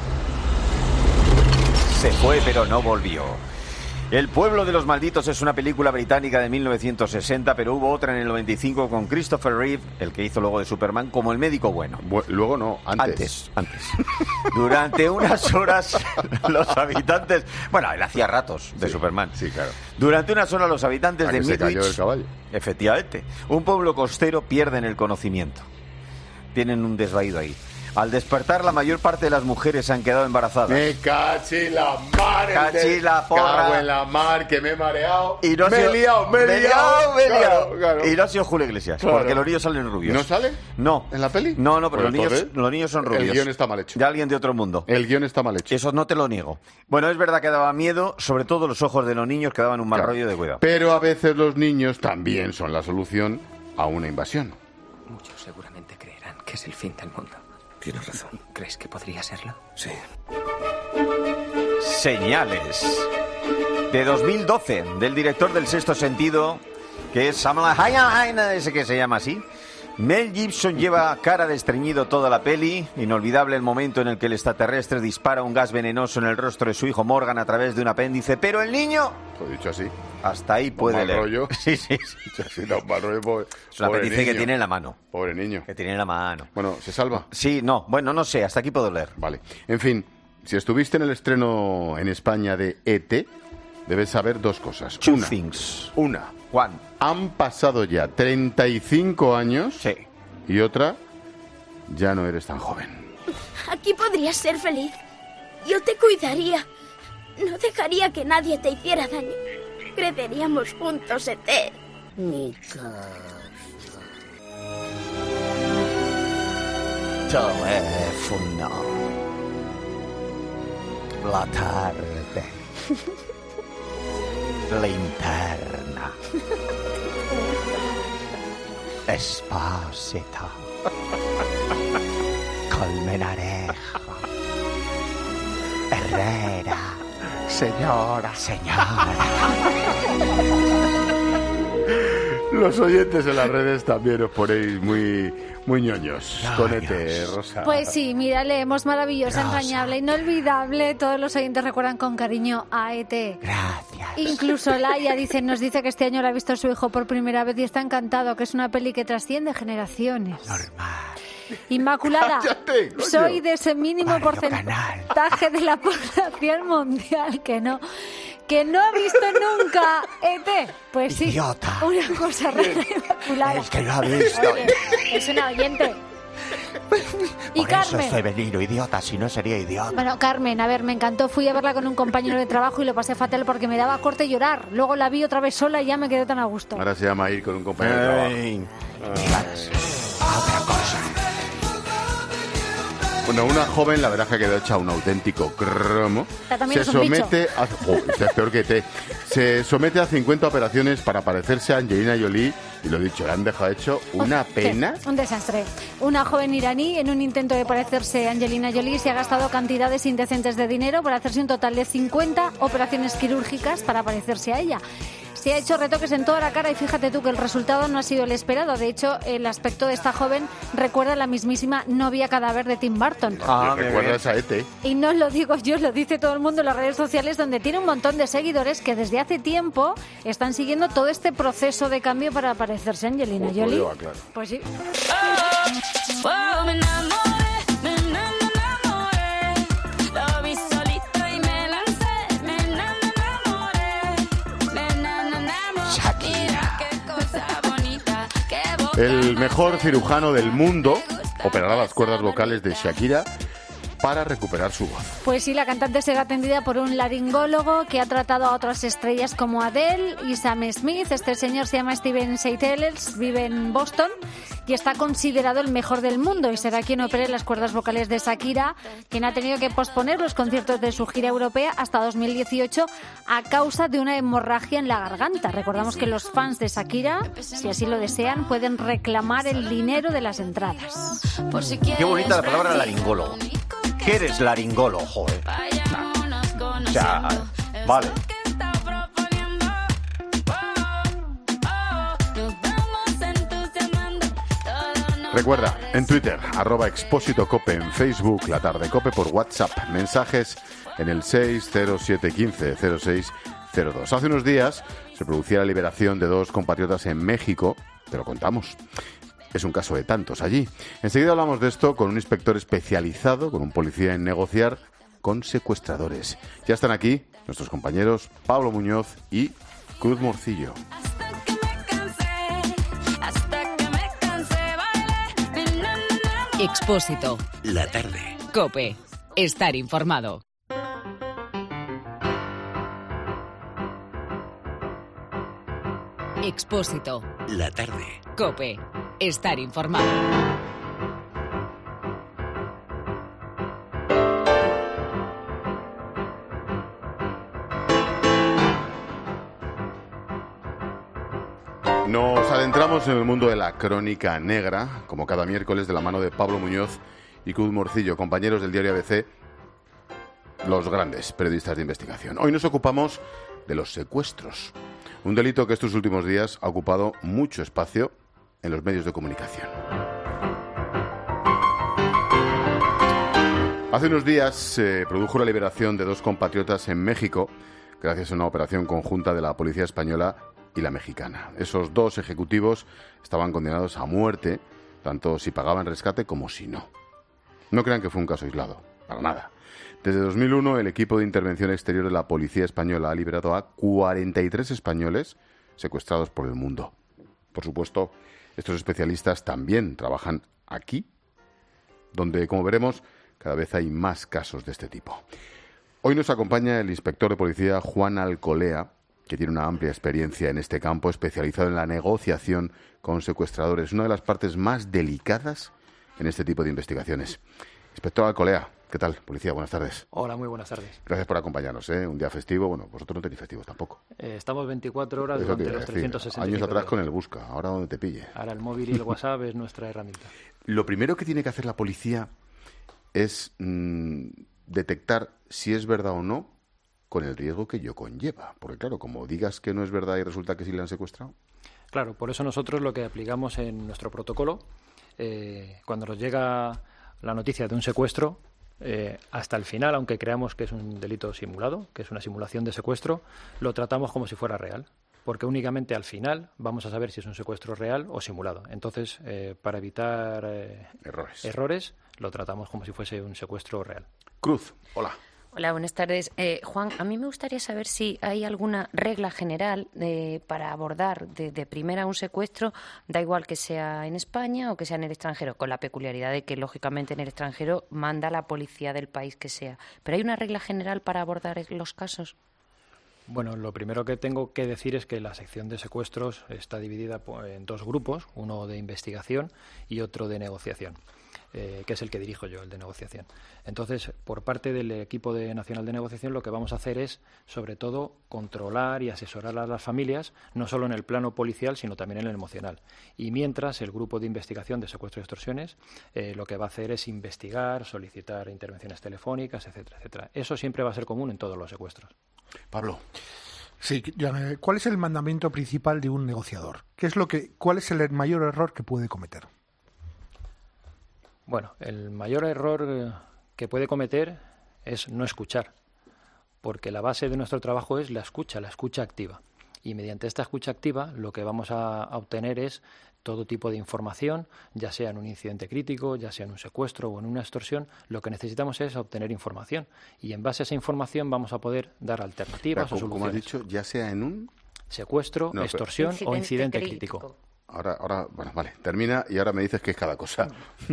Speaker 12: Se fue, pero no volvió. El pueblo de los malditos es una película británica de mil novecientos sesenta, pero hubo otra en el noventa y cinco con Christopher Reeve, el que hizo luego de Superman, como el médico bueno.
Speaker 1: Bu- luego no, antes.
Speaker 12: Antes, antes. Durante unas horas los habitantes... Bueno, él hacía ratos de
Speaker 1: Sí,
Speaker 12: Superman.
Speaker 1: Sí, claro.
Speaker 12: Durante unas horas los habitantes
Speaker 1: ¿A
Speaker 12: de
Speaker 1: que se cayó
Speaker 12: Midwich...
Speaker 1: del caballo?
Speaker 12: Efectivamente. Un pueblo costero pierden el conocimiento. Tienen un desvaído ahí. Al despertar, la mayor parte de las mujeres se han quedado embarazadas.
Speaker 1: Me cachi la mar. el
Speaker 12: Cachi
Speaker 1: de-
Speaker 12: la porra.
Speaker 1: Cago en la mar, que me he mareado.
Speaker 12: Y no ha
Speaker 1: me
Speaker 12: sido-
Speaker 1: he liado, me he
Speaker 12: me he
Speaker 1: liado.
Speaker 12: liado, me he
Speaker 1: Claro,
Speaker 12: liado.
Speaker 1: claro.
Speaker 12: Y no ha sido Julio Iglesias,
Speaker 1: Claro.
Speaker 12: porque los niños salen rubios.
Speaker 1: ¿No sale?
Speaker 12: No.
Speaker 1: ¿En la peli?
Speaker 12: No, no, pero
Speaker 1: Pues
Speaker 12: los, niños,
Speaker 1: entonces,
Speaker 12: los niños son rubios.
Speaker 1: El guión está mal hecho.
Speaker 12: De alguien de otro mundo.
Speaker 1: El guión está mal hecho.
Speaker 12: Eso no te lo niego. Bueno, es verdad que daba miedo, sobre todo los ojos de los niños que daban un mal
Speaker 1: Claro.
Speaker 12: rollo de cuidado.
Speaker 1: Pero a veces los niños también son la solución a una invasión.
Speaker 18: Muchos seguramente creerán que es el fin del mundo.
Speaker 4: Tienes razón.
Speaker 18: ¿Crees que podría serlo?
Speaker 4: Sí.
Speaker 12: Señales. De dos mil doce, del director del Sexto Sentido, que es Samuel Jackson, ese que se llama así. Mel Gibson lleva cara de estreñido toda la peli. Inolvidable el momento en el que el extraterrestre dispara un gas venenoso en el rostro de su hijo Morgan a través de un apéndice. Pero el niño,
Speaker 1: Lo he dicho así.
Speaker 12: hasta ahí puede
Speaker 1: mal
Speaker 12: leer.
Speaker 1: rollo.
Speaker 12: Sí, sí, sí.
Speaker 1: Dicho así, da un mal rollo, pobre-
Speaker 12: Es un
Speaker 1: pobre
Speaker 12: apéndice que
Speaker 1: niño.
Speaker 12: tiene en la mano.
Speaker 1: Pobre niño.
Speaker 12: Que tiene en la mano.
Speaker 1: Bueno, ¿se salva?
Speaker 12: Sí, no, bueno, no sé, hasta aquí puedo leer.
Speaker 1: Vale. En fin, si estuviste en el estreno en España de E T, debes saber dos cosas.
Speaker 12: Two
Speaker 1: Una,
Speaker 12: things.
Speaker 1: una,
Speaker 12: One.
Speaker 1: han pasado ya treinta y cinco años.
Speaker 12: Sí.
Speaker 1: Y otra, ya no eres tan joven.
Speaker 6: Aquí podrías ser feliz. Yo te cuidaría. No dejaría que nadie te hiciera daño. Creceríamos juntos, E T.
Speaker 13: Mi casa.
Speaker 12: Teléfono. La tarde. Linterna. Espósito. Colmenarejo. Herrera. Señora. Señora.
Speaker 1: Los oyentes en las redes también os ponéis muy, muy ñoños con E T, Rosa.
Speaker 7: Pues sí, mira, leemos maravillosa, entrañable, inolvidable. Todos los oyentes recuerdan con cariño a E T.
Speaker 12: Gracias.
Speaker 7: Incluso Laia dice, nos dice que este año la ha visto su hijo por primera vez y está encantado, que es una peli que trasciende generaciones.
Speaker 12: Normal.
Speaker 7: Inmaculada,
Speaker 1: Cállate, coño.
Speaker 7: soy de ese mínimo
Speaker 12: Mario
Speaker 7: porcentaje de la población mundial que no que no ha visto nunca E T. Pues sí,
Speaker 12: Idiota.
Speaker 7: una cosa rara, Inmaculada.
Speaker 12: Es que lo ha visto.
Speaker 7: Oye, es una oyente. Y
Speaker 12: Por eso
Speaker 7: Carmen.
Speaker 12: es femenino, idiota, si no sería idiota.
Speaker 7: Bueno, Carmen, a ver, me encantó. Fui a verla con un compañero de trabajo y lo pasé fatal porque me daba corte llorar. Luego la vi otra vez sola y ya me quedé tan a gusto.
Speaker 1: Ahora se llama ir con un compañero de trabajo.
Speaker 12: Ey.
Speaker 1: Otra cosa. Bueno, una joven, la verdad que quedó hecha un auténtico cromo.
Speaker 7: Esta también
Speaker 1: Se
Speaker 7: es un
Speaker 1: somete a... Jo, este es peor que te. Se somete a cincuenta operaciones para parecerse a Angelina Jolie. Y lo dicho, le han dejado hecho una
Speaker 7: Sí,
Speaker 1: pena.
Speaker 7: un desastre. Una joven iraní, en un intento de parecerse a Angelina Jolie, se ha gastado cantidades indecentes de dinero para hacerse un total de cincuenta operaciones quirúrgicas para parecerse a ella. Se ha hecho retoques en toda la cara y fíjate tú que el resultado no ha sido el esperado. De hecho, el aspecto de esta joven recuerda a la mismísima novia cadáver de Tim Burton.
Speaker 1: Ah, me recuerdas a E T.
Speaker 7: Y no lo digo yo, lo dice todo el mundo en las redes sociales, donde tiene un montón de seguidores que desde hace tiempo están siguiendo todo este proceso de cambio para parecerse a Angelina
Speaker 1: Pues
Speaker 7: Jolie.
Speaker 1: lo digo, claro.
Speaker 7: Pues sí.
Speaker 1: El mejor cirujano del mundo operará las cuerdas vocales de Shakira para recuperar su voz.
Speaker 7: Pues sí, la cantante será atendida por un laringólogo que ha tratado a otras estrellas como Adele y Sam Smith. Este señor se llama Steven Seitels, vive en Boston y está considerado el mejor del mundo y será quien opere las cuerdas vocales de Shakira, quien ha tenido que posponer los conciertos de su gira europea hasta dos mil dieciocho a causa de una hemorragia en la garganta. Recordamos que los fans de Shakira, si así lo desean, pueden reclamar el dinero de las entradas.
Speaker 12: Qué bonita la palabra laringólogo. ¿Qué eres laringólogo, joder? O sea, vale.
Speaker 1: Recuerda, en Twitter, arroba Expósito Cope, en Facebook, La Tarde Cope, por WhatsApp, mensajes en el seis cero siete uno cinco cero seis cero dos. Hace unos días se producía la liberación de dos compatriotas en México, te lo contamos. Es un caso de tantos allí. Enseguida hablamos de esto con un inspector especializado, con un policía en negociar con secuestradores. Ya están aquí nuestros compañeros Pablo Muñoz y Cruz Morcillo.
Speaker 2: Expósito.
Speaker 21: La tarde.
Speaker 2: COPE. Estar informado. Expósito.
Speaker 21: La tarde.
Speaker 2: COPE. Estar informado.
Speaker 1: Nos adentramos en el mundo de la crónica negra, como cada miércoles, de la mano de Pablo Muñoz y Cruz Morcillo, compañeros del diario A B C, los grandes periodistas de investigación. Hoy nos ocupamos de los secuestros, un delito que estos últimos días ha ocupado mucho espacio en los medios de comunicación. Hace unos días se produjo la liberación de dos compatriotas en México gracias a una operación conjunta de la policía española y la mexicana. Esos dos ejecutivos estaban condenados a muerte, tanto si pagaban rescate como si no. No crean que fue un caso aislado, para nada. Desde dos mil uno, el equipo de intervención exterior de la policía española ha liberado a cuarenta y tres españoles secuestrados por el mundo. Por supuesto, estos especialistas también trabajan aquí, donde, como veremos, cada vez hay más casos de este tipo. Hoy nos acompaña el inspector de policía Juan Alcolea, que tiene una amplia experiencia en este campo, especializado en la negociación con secuestradores, una de las partes más delicadas en este tipo de investigaciones. Inspector Alcolea, ¿qué tal? Policía, buenas tardes.
Speaker 3: Hola, muy buenas tardes.
Speaker 1: Gracias por acompañarnos, ¿eh? Un día festivo, bueno, vosotros no tenéis festivos tampoco.
Speaker 3: Eh, estamos veinticuatro horas
Speaker 1: Eso
Speaker 3: durante
Speaker 1: te iba a
Speaker 3: los
Speaker 1: decir,
Speaker 3: trescientos sesenta y cinco
Speaker 1: años atrás
Speaker 3: días.
Speaker 1: con el busca, ahora donde te pille.
Speaker 3: Ahora el móvil y el WhatsApp es nuestra herramienta.
Speaker 1: Lo primero que tiene que hacer la policía es mmm, detectar si es verdad o no, con el riesgo que ello conlleva. Porque claro, como digas que no es verdad y resulta que sí le han secuestrado.
Speaker 3: Claro, por eso nosotros lo que aplicamos en nuestro protocolo, eh, cuando nos llega la noticia de un secuestro, eh, hasta el final, aunque creamos que es un delito simulado, que es una simulación de secuestro, lo tratamos como si fuera real. Porque únicamente al final vamos a saber si es un secuestro real o simulado. Entonces, eh, para evitar eh,
Speaker 1: errores.
Speaker 3: errores, lo tratamos como si fuese un secuestro real.
Speaker 1: Cruz, hola.
Speaker 8: Hola, buenas tardes. Eh, Juan, a mí me gustaría saber si hay alguna regla general eh, para abordar de, de primera un secuestro, da igual que sea en España o que sea en el extranjero, con la peculiaridad de que, lógicamente, en el extranjero manda la policía del país que sea. ¿Pero hay una regla general para abordar los casos?
Speaker 3: Bueno, lo primero que tengo que decir es que la sección de secuestros está dividida en dos grupos, uno de investigación y otro de negociación, eh, que es el que dirijo yo, el de negociación. Entonces, por parte del equipo de nacional de negociación, lo que vamos a hacer es, sobre todo, controlar y asesorar a las familias, no solo en el plano policial, sino también en el emocional. Y mientras, el grupo de investigación de secuestro y extorsiones eh, lo que va a hacer es investigar, solicitar intervenciones telefónicas, etcétera, etcétera. Eso siempre va a ser común en todos los secuestros.
Speaker 1: Pablo.
Speaker 9: Sí, ¿cuál es el mandamiento principal de un negociador? ¿Qué es lo que, cuál es el mayor error que puede cometer?
Speaker 3: Bueno, el mayor error que puede cometer es no escuchar, porque la base de nuestro trabajo es la escucha, la escucha activa. Y mediante esta escucha activa lo que vamos a, a obtener es todo tipo de información, ya sea en un incidente crítico, ya sea en un secuestro o en una extorsión. Lo que necesitamos es obtener información y en base a esa información vamos a poder dar alternativas
Speaker 1: Pero,
Speaker 3: o soluciones.
Speaker 1: Como has dicho, ya sea en un...
Speaker 3: secuestro, no, extorsión
Speaker 8: incidente
Speaker 3: o incidente
Speaker 8: crítico.
Speaker 3: crítico.
Speaker 1: Ahora, ahora, bueno, vale, termina y ahora me dices que es cada cosa.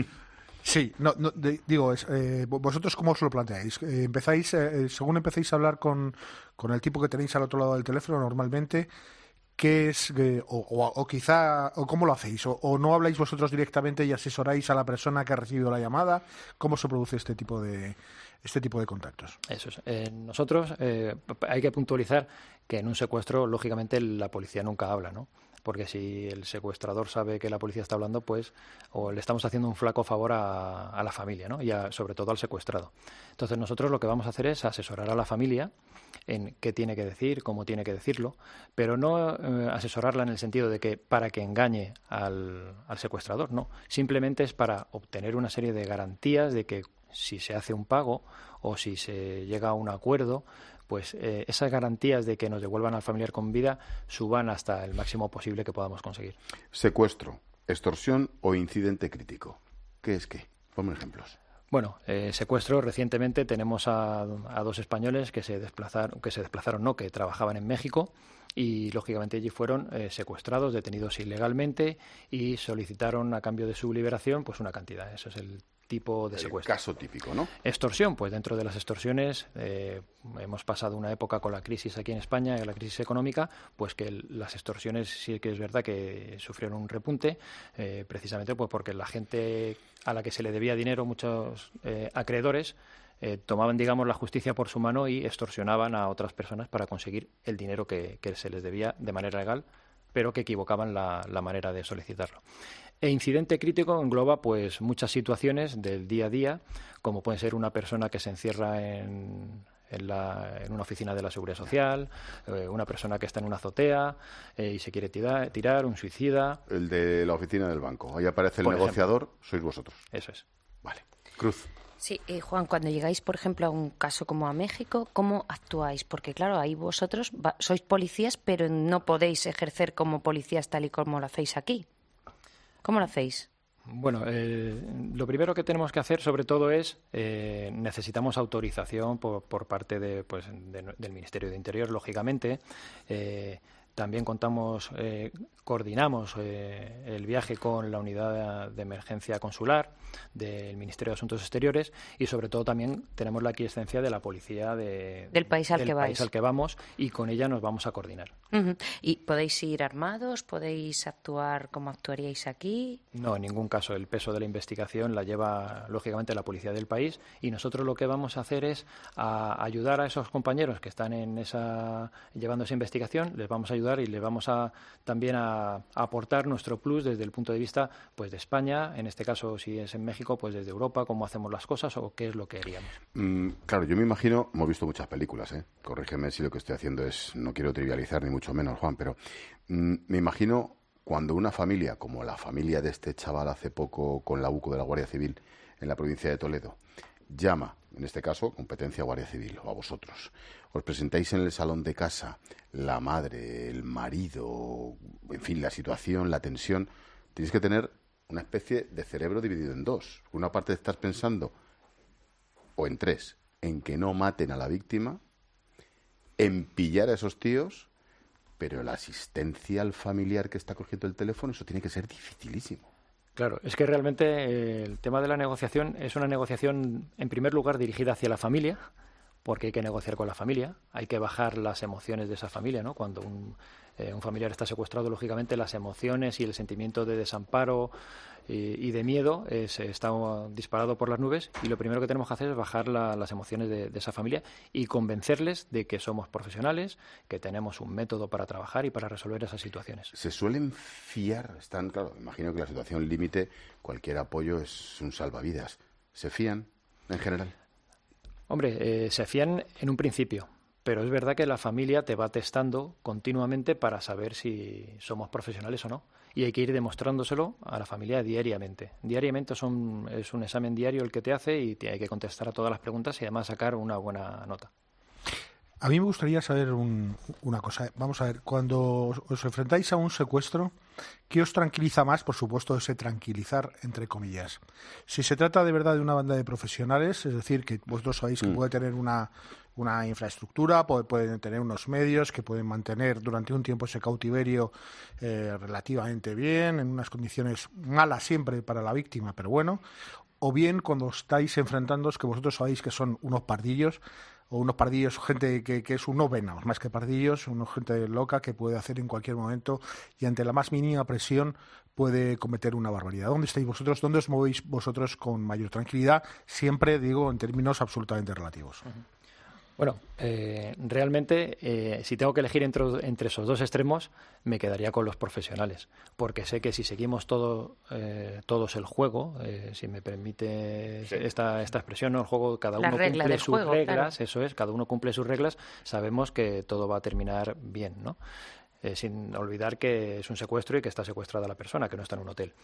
Speaker 9: Sí, no, no, de, digo, es, eh, vosotros cómo os lo planteáis. Eh, empezáis, eh, según empecéis a hablar con, con el tipo que tenéis al otro lado del teléfono, normalmente, ¿qué es, eh, o, o, o quizá, o cómo lo hacéis? O, ¿O no habláis vosotros directamente y asesoráis a la persona que ha recibido la llamada? ¿Cómo se produce este tipo de, este tipo de contactos?
Speaker 3: Eso es. Eh, nosotros eh, hay que puntualizar que en un secuestro, lógicamente, la policía nunca habla, ¿no? Porque si el secuestrador sabe que la policía está hablando, pues o le estamos haciendo un flaco favor a, a la familia, ¿no? Y a, sobre todo al secuestrado. Entonces nosotros lo que vamos a hacer es asesorar a la familia en qué tiene que decir, cómo tiene que decirlo, pero no eh, asesorarla en el sentido de que para que engañe al, al secuestrador, no. Simplemente es para obtener una serie de garantías de que si se hace un pago o si se llega a un acuerdo, pues eh, esas garantías de que nos devuelvan al familiar con vida suban hasta el máximo posible que podamos conseguir.
Speaker 1: Secuestro, extorsión o incidente crítico. ¿Qué es qué? Ponme ejemplos.
Speaker 3: Bueno, eh, secuestro, recientemente tenemos a, a dos españoles que se desplazaron, que se desplazaron, no, que trabajaban en México y lógicamente allí fueron eh, secuestrados, detenidos ilegalmente y solicitaron a cambio de su liberación pues una cantidad. Eso es el tipo de secuestro.
Speaker 1: El caso típico, ¿no?
Speaker 3: Extorsión, pues dentro de las extorsiones eh, hemos pasado una época con la crisis aquí en España, la crisis económica, pues que el, las extorsiones sí que es verdad que sufrieron un repunte, eh, precisamente pues porque la gente a la que se le debía dinero, muchos eh, acreedores, eh, tomaban, digamos, la justicia por su mano y extorsionaban a otras personas para conseguir el dinero que, que se les debía de manera legal, pero que equivocaban la, la manera de solicitarlo. E incidente crítico engloba pues muchas situaciones del día a día, como puede ser una persona que se encierra en, en, la, en una oficina de la Seguridad Social, eh, una persona que está en una azotea eh, y se quiere tirar, tirar, un suicida.
Speaker 1: El de la oficina del banco. Ahí aparece el
Speaker 3: Por
Speaker 1: negociador,
Speaker 3: ejemplo.
Speaker 1: Sois vosotros.
Speaker 3: Eso es.
Speaker 1: Vale. Cruz.
Speaker 8: Sí, eh, Juan, cuando llegáis, por ejemplo, a un caso como a México, ¿cómo actuáis? Porque, claro, ahí vosotros va, sois policías, pero no podéis ejercer como policías tal y como lo hacéis aquí. ¿Cómo lo hacéis?
Speaker 3: Bueno, eh, lo primero que tenemos que hacer, sobre todo, es eh, necesitamos autorización por, por parte de, pues, de, del Ministerio de Interior, lógicamente. Eh, También contamos, eh, coordinamos eh, el viaje con la unidad de emergencia consular del Ministerio de Asuntos Exteriores y sobre todo también tenemos la aquiescencia de la policía de,
Speaker 8: del país al
Speaker 3: del
Speaker 8: que
Speaker 3: país
Speaker 8: vais.
Speaker 3: al que vamos y con ella nos vamos a coordinar.
Speaker 8: Uh-huh. ¿Y podéis ir armados? ¿Podéis actuar como actuaríais aquí?
Speaker 3: No, en ningún caso. El peso de la investigación la lleva lógicamente la policía del país y nosotros lo que vamos a hacer es a ayudar a esos compañeros que están en esa llevando esa investigación, les vamos a ayudar y les vamos a también a, a aportar nuestro plus desde el punto de vista pues de España, en este caso si es en México, pues desde Europa, cómo hacemos las cosas o qué es lo que haríamos.
Speaker 1: Mm, claro, yo me imagino, hemos visto muchas películas, ¿eh? Corrígeme si lo que estoy haciendo es, no quiero trivializar ni mucho menos, Juan, pero mm, me imagino cuando una familia, como la familia de este chaval hace poco con la UCO de la Guardia Civil en la provincia de Toledo, llama, en este caso, competencia Guardia Civil, o a vosotros, os presentáis en el salón de casa, la madre, el marido, en fin, la situación, la tensión, tenéis que tener una especie de cerebro dividido en dos. Una parte estás pensando, o en tres, en que no maten a la víctima, en pillar a esos tíos, pero la asistencia al familiar que está cogiendo el teléfono, eso tiene que ser dificilísimo.
Speaker 3: Claro, es que realmente eh, el tema de la negociación es una negociación, en primer lugar, dirigida hacia la familia, porque hay que negociar con la familia, hay que bajar las emociones de esa familia, ¿no? Cuando un, eh, un familiar está secuestrado, lógicamente las emociones y el sentimiento de desamparo y, y de miedo eh, se está disparado por las nubes y lo primero que tenemos que hacer es bajar la, las emociones de, de esa familia y convencerles de que somos profesionales, que tenemos un método para trabajar y para resolver esas situaciones.
Speaker 1: ¿Se suelen fiar? Están, claro, imagino que la situación límite, cualquier apoyo es un salvavidas. ¿Se fían en general?
Speaker 3: Hombre, eh, se fían en un principio, pero es verdad que la familia te va testando continuamente para saber si somos profesionales o no. Y hay que ir demostrándoselo a la familia diariamente. Diariamente son, es un examen diario el que te hace y te, hay que contestar a todas las preguntas y además sacar una buena nota.
Speaker 9: A mí me gustaría saber un, una cosa. Vamos a ver, cuando os, os enfrentáis a un secuestro, ¿qué os tranquiliza más? Por supuesto, ese tranquilizar, entre comillas. Si se trata de verdad de una banda de profesionales, es decir, que vosotros sabéis que mm. puede tener una, una infraestructura, puede, pueden tener unos medios, que pueden mantener durante un tiempo ese cautiverio eh, relativamente bien, en unas condiciones malas siempre para la víctima, pero bueno. O bien, cuando estáis enfrentándoos, que vosotros sabéis que son unos pardillos, o unos pardillos, gente que, que es unos venados, más que pardillos, una gente loca que puede hacer en cualquier momento y ante la más mínima presión puede cometer una barbaridad. ¿Dónde estáis vosotros? ¿Dónde os movéis vosotros con mayor tranquilidad? Siempre, digo, en términos absolutamente relativos.
Speaker 3: Uh-huh. Bueno, eh, realmente, eh, si tengo que elegir entre, entre esos dos extremos, me quedaría con los profesionales, porque sé que si seguimos todo, eh, todos el juego, eh, si me permite sí. esta, esta expresión, ¿no? El juego, cada uno cumple sus juego, reglas, claro. Eso es, cada uno cumple sus reglas, sabemos que todo va a terminar bien, ¿no? Eh, sin olvidar que es un secuestro y que está secuestrada la persona, que no está en un hotel.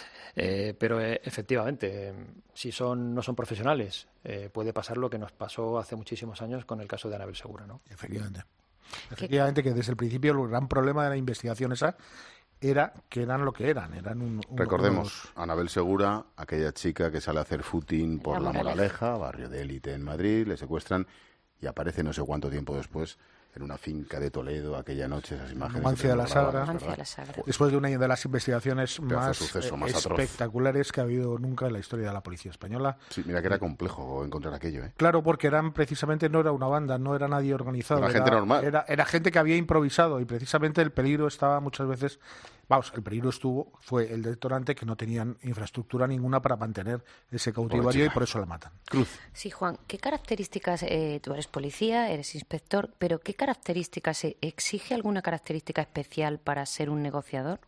Speaker 3: Eh, pero eh, efectivamente, eh, si son no son profesionales, eh, puede pasar lo que nos pasó hace muchísimos años con el caso de Anabel Segura, ¿no?
Speaker 9: Efectivamente. Efectivamente, que desde el principio el gran problema de la investigación esa era que eran lo que eran. eran un, un,
Speaker 1: Recordemos,
Speaker 9: unos...
Speaker 1: Anabel Segura, aquella chica que sale a hacer footing por La, la Moraleja, barrio de élite en Madrid, le secuestran y aparece no sé cuánto tiempo después en una finca de Toledo aquella noche, esas imágenes.
Speaker 9: Mancia de la Sagra. Después de una de las investigaciones más,
Speaker 1: suceso, más
Speaker 9: espectaculares que ha habido nunca en la historia de la policía española.
Speaker 1: Sí, mira que era complejo encontrar aquello, ¿eh?
Speaker 9: Claro, porque eran precisamente, no era una banda, no era nadie organizado.
Speaker 1: Era, era gente normal.
Speaker 9: Era, era gente que había improvisado y precisamente el peligro estaba muchas veces... Vamos, el peligro estuvo, fue el detonante que no tenían infraestructura ninguna para mantener ese cautiverio y por eso la matan.
Speaker 1: Cruz.
Speaker 8: Sí, Juan, ¿qué características, eh, tú eres policía, eres inspector, pero qué características, eh, exige alguna característica especial para ser un negociador?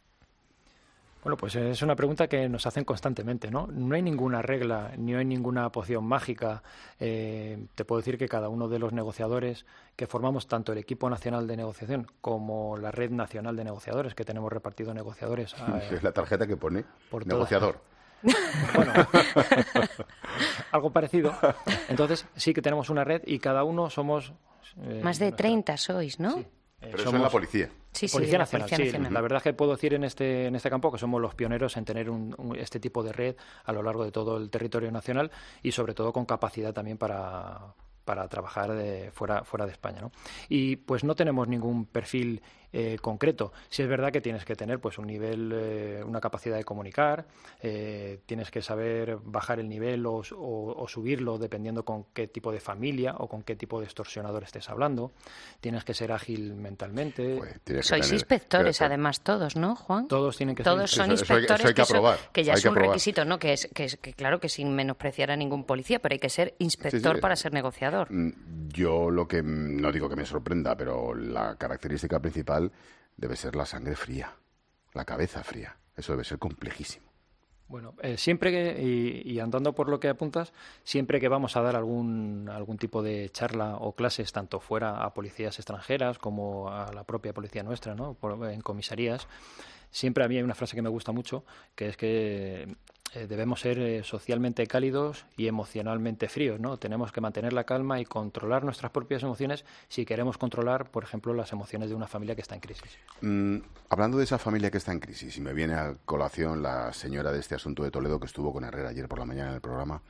Speaker 3: Bueno, pues es una pregunta que nos hacen constantemente, ¿no? No hay ninguna regla, ni hay ninguna poción mágica. Eh, te puedo decir que cada uno de los negociadores que formamos, tanto el equipo nacional de negociación como la red nacional de negociadores, que tenemos repartido negociadores...
Speaker 1: Eh, es la tarjeta que pone
Speaker 3: por
Speaker 1: negociador.
Speaker 3: Bueno, algo parecido. Entonces, sí que tenemos una red y cada uno somos...
Speaker 8: Eh, Más de nuestra... treinta sois, ¿no?
Speaker 3: Sí.
Speaker 1: Pero somos... eso es la policía.
Speaker 8: Sí, sí,
Speaker 3: Policía Nacional,
Speaker 8: Policía
Speaker 3: sí.
Speaker 8: Nacional.
Speaker 3: La verdad es que puedo decir en este en este campo que somos los pioneros en tener un, un, este tipo de red a lo largo de todo el territorio nacional y sobre todo con capacidad también para, para trabajar de fuera fuera de España, ¿no? Y pues no tenemos ningún perfil eh, concreto. Sí es verdad que tienes que tener pues un nivel, eh, una capacidad de comunicar, eh, tienes que saber bajar el nivel o, o, o subirlo dependiendo con qué tipo de familia o con qué tipo de extorsionador estés hablando. Tienes que ser ágil mentalmente.
Speaker 1: Pues,
Speaker 8: Sois
Speaker 1: tener,
Speaker 8: inspectores
Speaker 1: pero,
Speaker 8: además todos, ¿no, Juan?
Speaker 3: Todos tienen que
Speaker 8: todos
Speaker 3: ser
Speaker 8: son
Speaker 1: eso,
Speaker 8: inspectores,
Speaker 1: eso hay que, eso hay que,
Speaker 8: que, que ya
Speaker 1: hay
Speaker 8: es
Speaker 1: que
Speaker 8: un
Speaker 1: aprobar.
Speaker 8: requisito, ¿no? Que es, que es que claro que sin menospreciar a ningún policía, pero hay que ser inspector sí, sí. para ser negociador.
Speaker 1: Yo lo que no digo que me sorprenda, pero la característica principal debe ser la sangre fría, la cabeza fría. Eso debe ser complejísimo.
Speaker 3: Bueno, eh, siempre que, y, y andando por lo que apuntas, siempre que vamos a dar algún algún tipo de charla o clases, tanto fuera a policías extranjeras como a la propia policía nuestra, ¿no? Por, en comisarías, siempre a mí hay una frase que me gusta mucho, que es que eh, debemos ser eh, socialmente cálidos y emocionalmente fríos, ¿no? Tenemos que mantener la calma y controlar nuestras propias emociones si queremos controlar, por ejemplo, las emociones de una familia que está en crisis.
Speaker 1: Mm, hablando de esa familia que está en crisis, y me viene a colación la señora de este asunto de Toledo que estuvo con Herrera ayer por la mañana en el programa,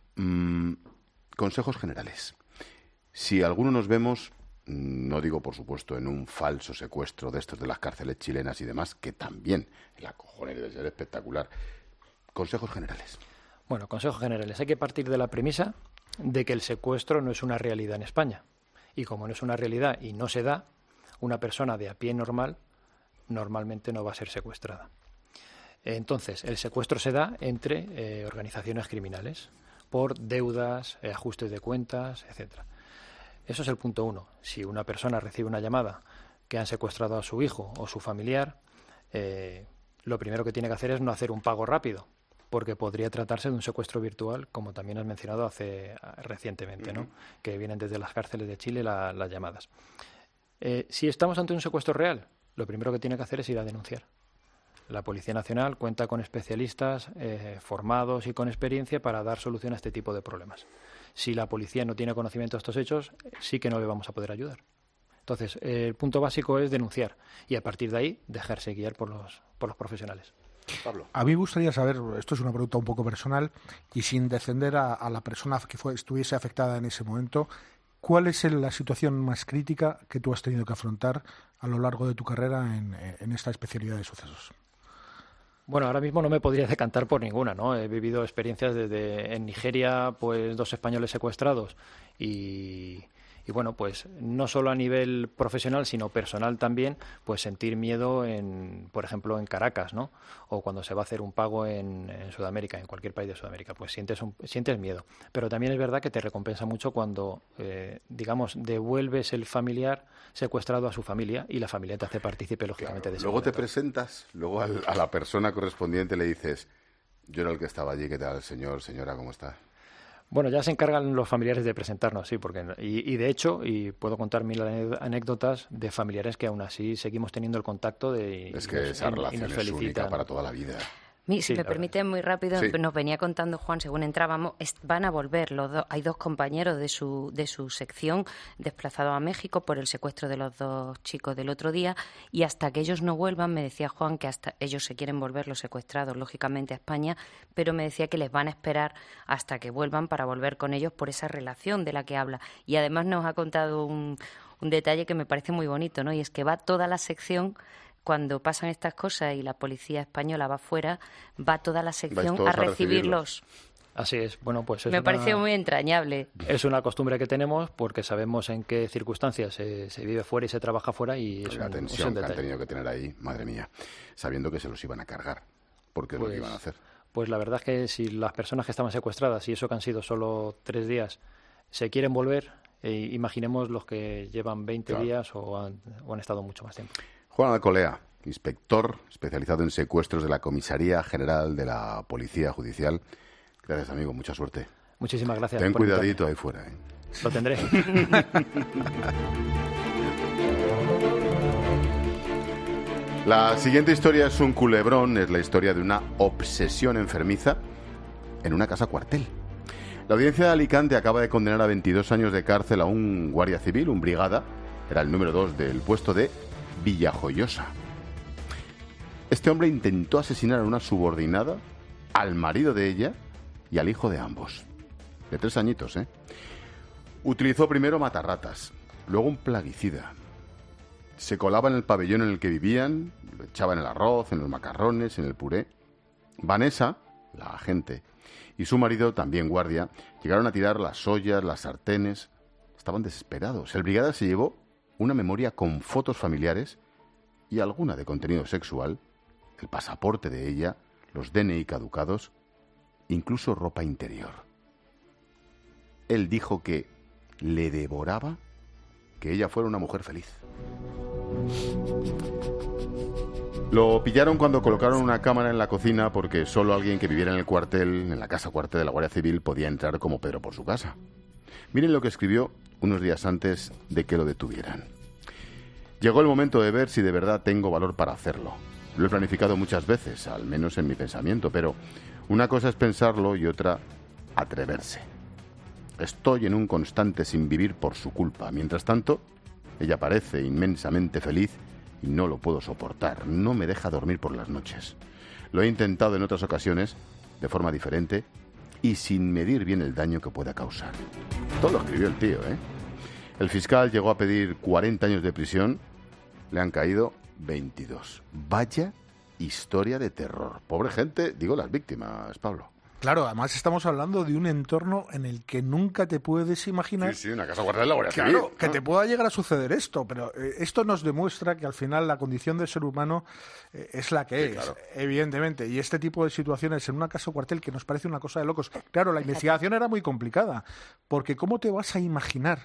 Speaker 1: mm, consejos generales. Si alguno nos vemos, no digo por supuesto en un falso secuestro de estos de las cárceles chilenas y demás, que también el acojone debe ser espectacular. Consejos generales.
Speaker 3: Bueno, consejos generales. Hay que partir de la premisa de que el secuestro no es una realidad en España. Y como no es una realidad y no se da, una persona de a pie normal normalmente no va a ser secuestrada. Entonces, el secuestro se da entre eh, organizaciones criminales por deudas, eh, ajustes de cuentas, etcétera. Eso es el punto uno. Si una persona recibe una llamada que han secuestrado a su hijo o su familiar, eh, lo primero que tiene que hacer es no hacer un pago rápido, porque podría tratarse de un secuestro virtual, como también has mencionado hace recientemente, ¿no? Uh-huh. Que vienen desde las cárceles de Chile la, las llamadas. Eh, si estamos ante un secuestro real, lo primero que tiene que hacer es ir a denunciar. La Policía Nacional cuenta con especialistas eh, formados y con experiencia para dar solución a este tipo de problemas. Si la policía no tiene conocimiento de estos hechos, sí que no le vamos a poder ayudar. Entonces, eh, el punto básico es denunciar y a partir de ahí dejarse guiar por los, por los profesionales.
Speaker 9: Pablo. A mí me gustaría saber, esto es una pregunta un poco personal y sin descender a, a la persona que fue, estuviese afectada en ese momento, ¿cuál es la situación más crítica que tú has tenido que afrontar a lo largo de tu carrera en, en esta especialidad de sucesos?
Speaker 3: Bueno, ahora mismo no me podría decantar por ninguna, ¿no? He vivido experiencias desde en Nigeria, pues dos españoles secuestrados y... Y bueno, pues no solo a nivel profesional, sino personal también, pues sentir miedo, en, por ejemplo, en Caracas, ¿no? O cuando se va a hacer un pago en, en Sudamérica, en cualquier país de Sudamérica, pues sientes, un, sientes miedo. Pero también es verdad que te recompensa mucho cuando, eh, digamos, devuelves el familiar secuestrado a su familia y la familia te hace partícipe, lógicamente,
Speaker 1: claro,
Speaker 3: de ese
Speaker 1: luego
Speaker 3: momento.
Speaker 1: Te presentas, luego al, a la persona correspondiente le dices, yo era el que estaba allí, ¿qué tal, señor, señora, cómo está?
Speaker 3: Bueno, ya se encargan los familiares de presentarnos, sí, porque y, y de hecho, y puedo contar mil anécdotas de familiares que aún así seguimos teniendo el contacto de...
Speaker 1: Es que nos, esa relación es única para toda la vida.
Speaker 8: Si sí, me permite muy rápido, sí. Nos venía contando Juan, según entrábamos, es, van a volver. Los do, hay dos compañeros de su, de su sección desplazados a México por el secuestro de los dos chicos del otro día y hasta que ellos no vuelvan, me decía Juan que hasta ellos se quieren volver los secuestrados, lógicamente, a España, pero me decía que les van a esperar hasta que vuelvan para volver con ellos por esa relación de la que habla. Y además nos ha contado un, un detalle que me parece muy bonito, ¿no? Y es que va toda la sección... Cuando pasan estas cosas y la policía española va fuera, va toda la sección a recibirlos. a recibirlos.
Speaker 3: Así es. Bueno, pues es
Speaker 8: Me
Speaker 3: una,
Speaker 8: pareció muy entrañable.
Speaker 3: Es una costumbre que tenemos porque sabemos en qué circunstancias se, se vive fuera y se trabaja fuera y es
Speaker 1: la
Speaker 3: un,
Speaker 1: tensión
Speaker 3: es un
Speaker 1: que
Speaker 3: detalle.
Speaker 1: han tenido que tener ahí, madre mía, sabiendo que se los iban a cargar, porque
Speaker 3: pues,
Speaker 1: es lo que iban a hacer.
Speaker 3: Pues la verdad es que si las personas que estaban secuestradas, y eso que han sido solo tres días, se quieren volver, eh, imaginemos los que llevan veinte claro. días o han, o han estado mucho más tiempo.
Speaker 1: Juan Alcolea, inspector especializado en secuestros de la Comisaría General de la Policía Judicial. Gracias, amigo. Mucha suerte.
Speaker 3: Muchísimas gracias.
Speaker 1: Ten cuidadito ahí fuera, ¿eh?
Speaker 3: Lo tendré.
Speaker 1: La siguiente historia es un culebrón. Es la historia de una obsesión enfermiza en una casa cuartel. La audiencia de Alicante acaba de condenar a veintidós años de cárcel a un guardia civil, un brigada. Era el número dos del puesto de Villajoyosa. Este hombre intentó asesinar a una subordinada, al marido de ella y al hijo de ambos. De tres añitos, ¿eh? Utilizó primero matarratas, luego un plaguicida. Se colaba en el pabellón en el que vivían, lo echaba en el arroz, en los macarrones, en el puré. Vanessa, la agente, y su marido, también guardia, llegaron a tirar las ollas, las sartenes. Estaban desesperados. El brigada se llevó una memoria con fotos familiares y alguna de contenido sexual, el pasaporte de ella, los D N I caducados, incluso ropa interior. Él dijo que le devoraba que ella fuera una mujer feliz. Lo pillaron cuando colocaron una cámara en la cocina porque solo alguien que viviera en el cuartel, en la casa cuartel de la Guardia Civil, podía entrar como Pedro por su casa. Miren lo que escribió unos días antes de que lo detuvieran. Llegó el momento de ver si de verdad tengo valor para hacerlo. Lo he planificado muchas veces, al menos en mi pensamiento, pero una cosa es pensarlo y otra atreverse. Estoy en un constante sin vivir por su culpa. Mientras tanto, ella parece inmensamente feliz y no lo puedo soportar. No me deja dormir por las noches. Lo he intentado en otras ocasiones, de forma diferente y sin medir bien el daño que pueda causar. Todo lo escribió el tío, ¿eh? El fiscal llegó a pedir cuarenta años de prisión. Le han caído veintidós. Vaya historia de terror. Pobre gente, digo las víctimas, Pablo.
Speaker 9: Claro, además estamos hablando de un entorno en el que nunca te puedes imaginar...
Speaker 1: Sí, sí, una casa guardada de la Guardia Civil.
Speaker 9: Claro, que te pueda llegar a suceder esto, pero eh, esto nos demuestra que al final la condición del ser humano eh, es la que sí, es, claro. Evidentemente. Y este tipo de situaciones en una casa cuartel que nos parece una cosa de locos. Claro, la investigación era muy complicada, porque ¿cómo te vas a imaginar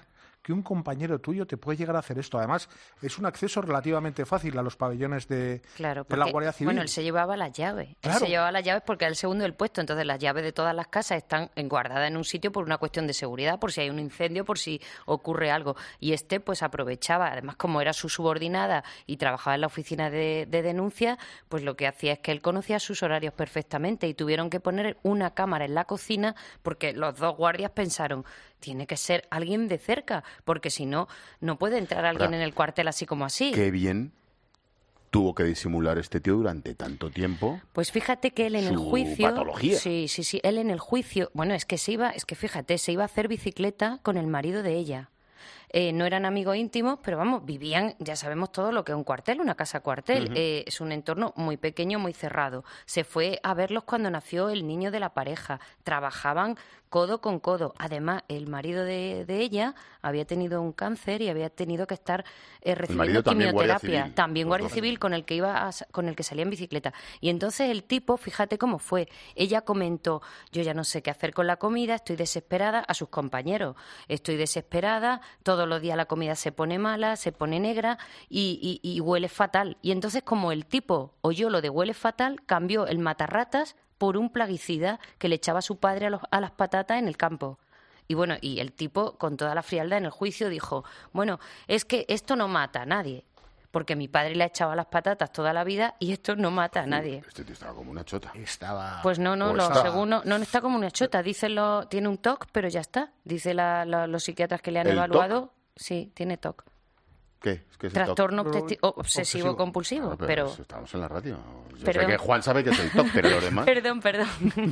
Speaker 9: que un compañero tuyo te puede llegar a hacer esto? Además, es un acceso relativamente fácil a los pabellones de,
Speaker 8: claro, porque,
Speaker 9: de la Guardia Civil.
Speaker 8: Bueno, él se llevaba las llaves.
Speaker 9: Claro.
Speaker 8: Él se llevaba las llaves porque era el segundo del puesto. Entonces, las llaves de todas las casas están guardadas en un sitio por una cuestión de seguridad, por si hay un incendio, por si ocurre algo. Y este, pues, aprovechaba, además, como era su subordinada y trabajaba en la oficina de, de denuncia, pues lo que hacía es que él conocía sus horarios perfectamente y tuvieron que poner una cámara en la cocina porque los dos guardias pensaron, tiene que ser alguien de cerca, porque si no, no puede entrar alguien
Speaker 1: Ahora,
Speaker 8: en el cuartel así como así.
Speaker 1: Qué bien tuvo que disimular este tío durante tanto tiempo.
Speaker 8: Pues fíjate que él en
Speaker 1: su
Speaker 8: el juicio,
Speaker 1: patología.
Speaker 8: sí, sí, sí, él en el juicio, bueno, es que se iba, es que fíjate, se iba a hacer bicicleta con el marido de ella. Eh, no eran amigos íntimos, pero vamos, vivían, ya sabemos todo lo que es un cuartel, una casa cuartel. Uh-huh. Eh, es un entorno muy pequeño, muy cerrado. Se fue a verlos cuando nació el niño de la pareja. Trabajaban codo con codo. Además, el marido de, de ella había tenido un cáncer y había tenido que estar eh, recibiendo
Speaker 1: también
Speaker 8: quimioterapia.
Speaker 1: Guardia Civil,
Speaker 8: también Guardia Civil, con el que iba a, con el que salía en bicicleta. Y entonces el tipo, fíjate cómo fue. Ella comentó, yo ya no sé qué hacer con la comida, estoy desesperada, a sus compañeros. Estoy desesperada, todos los días la comida se pone mala, se pone negra y, y, y huele fatal. Y entonces, como el tipo oyó lo de huele fatal, cambió el matarratas por un plaguicida que le echaba su padre a, los, a las patatas en el campo. Y bueno, y el tipo, con toda la frialdad en el juicio, dijo, bueno, es que esto no mata a nadie, porque mi padre le ha echado a las patatas toda la vida y esto no mata a nadie.
Speaker 1: Este tío estaba como una chota.
Speaker 9: Estaba...
Speaker 8: Pues no, no,
Speaker 1: Pues
Speaker 8: lo,
Speaker 1: estaba...
Speaker 8: según no, no está como una chota. Dice lo, tiene un T O C, pero ya está. Dice la, la, los psiquiatras que le han
Speaker 1: ¿El
Speaker 8: evaluado.
Speaker 1: T O C?
Speaker 8: Sí, tiene T O C.
Speaker 1: ¿Qué? ¿Qué es el
Speaker 8: Trastorno
Speaker 1: T O C?
Speaker 8: obsesivo-compulsivo.
Speaker 1: Ah, pero,
Speaker 8: pero...
Speaker 1: pues estamos en la radio. Yo
Speaker 8: Perdón.
Speaker 1: sé que Juan sabe que es el T O C, pero los demás...
Speaker 8: Perdón, perdón.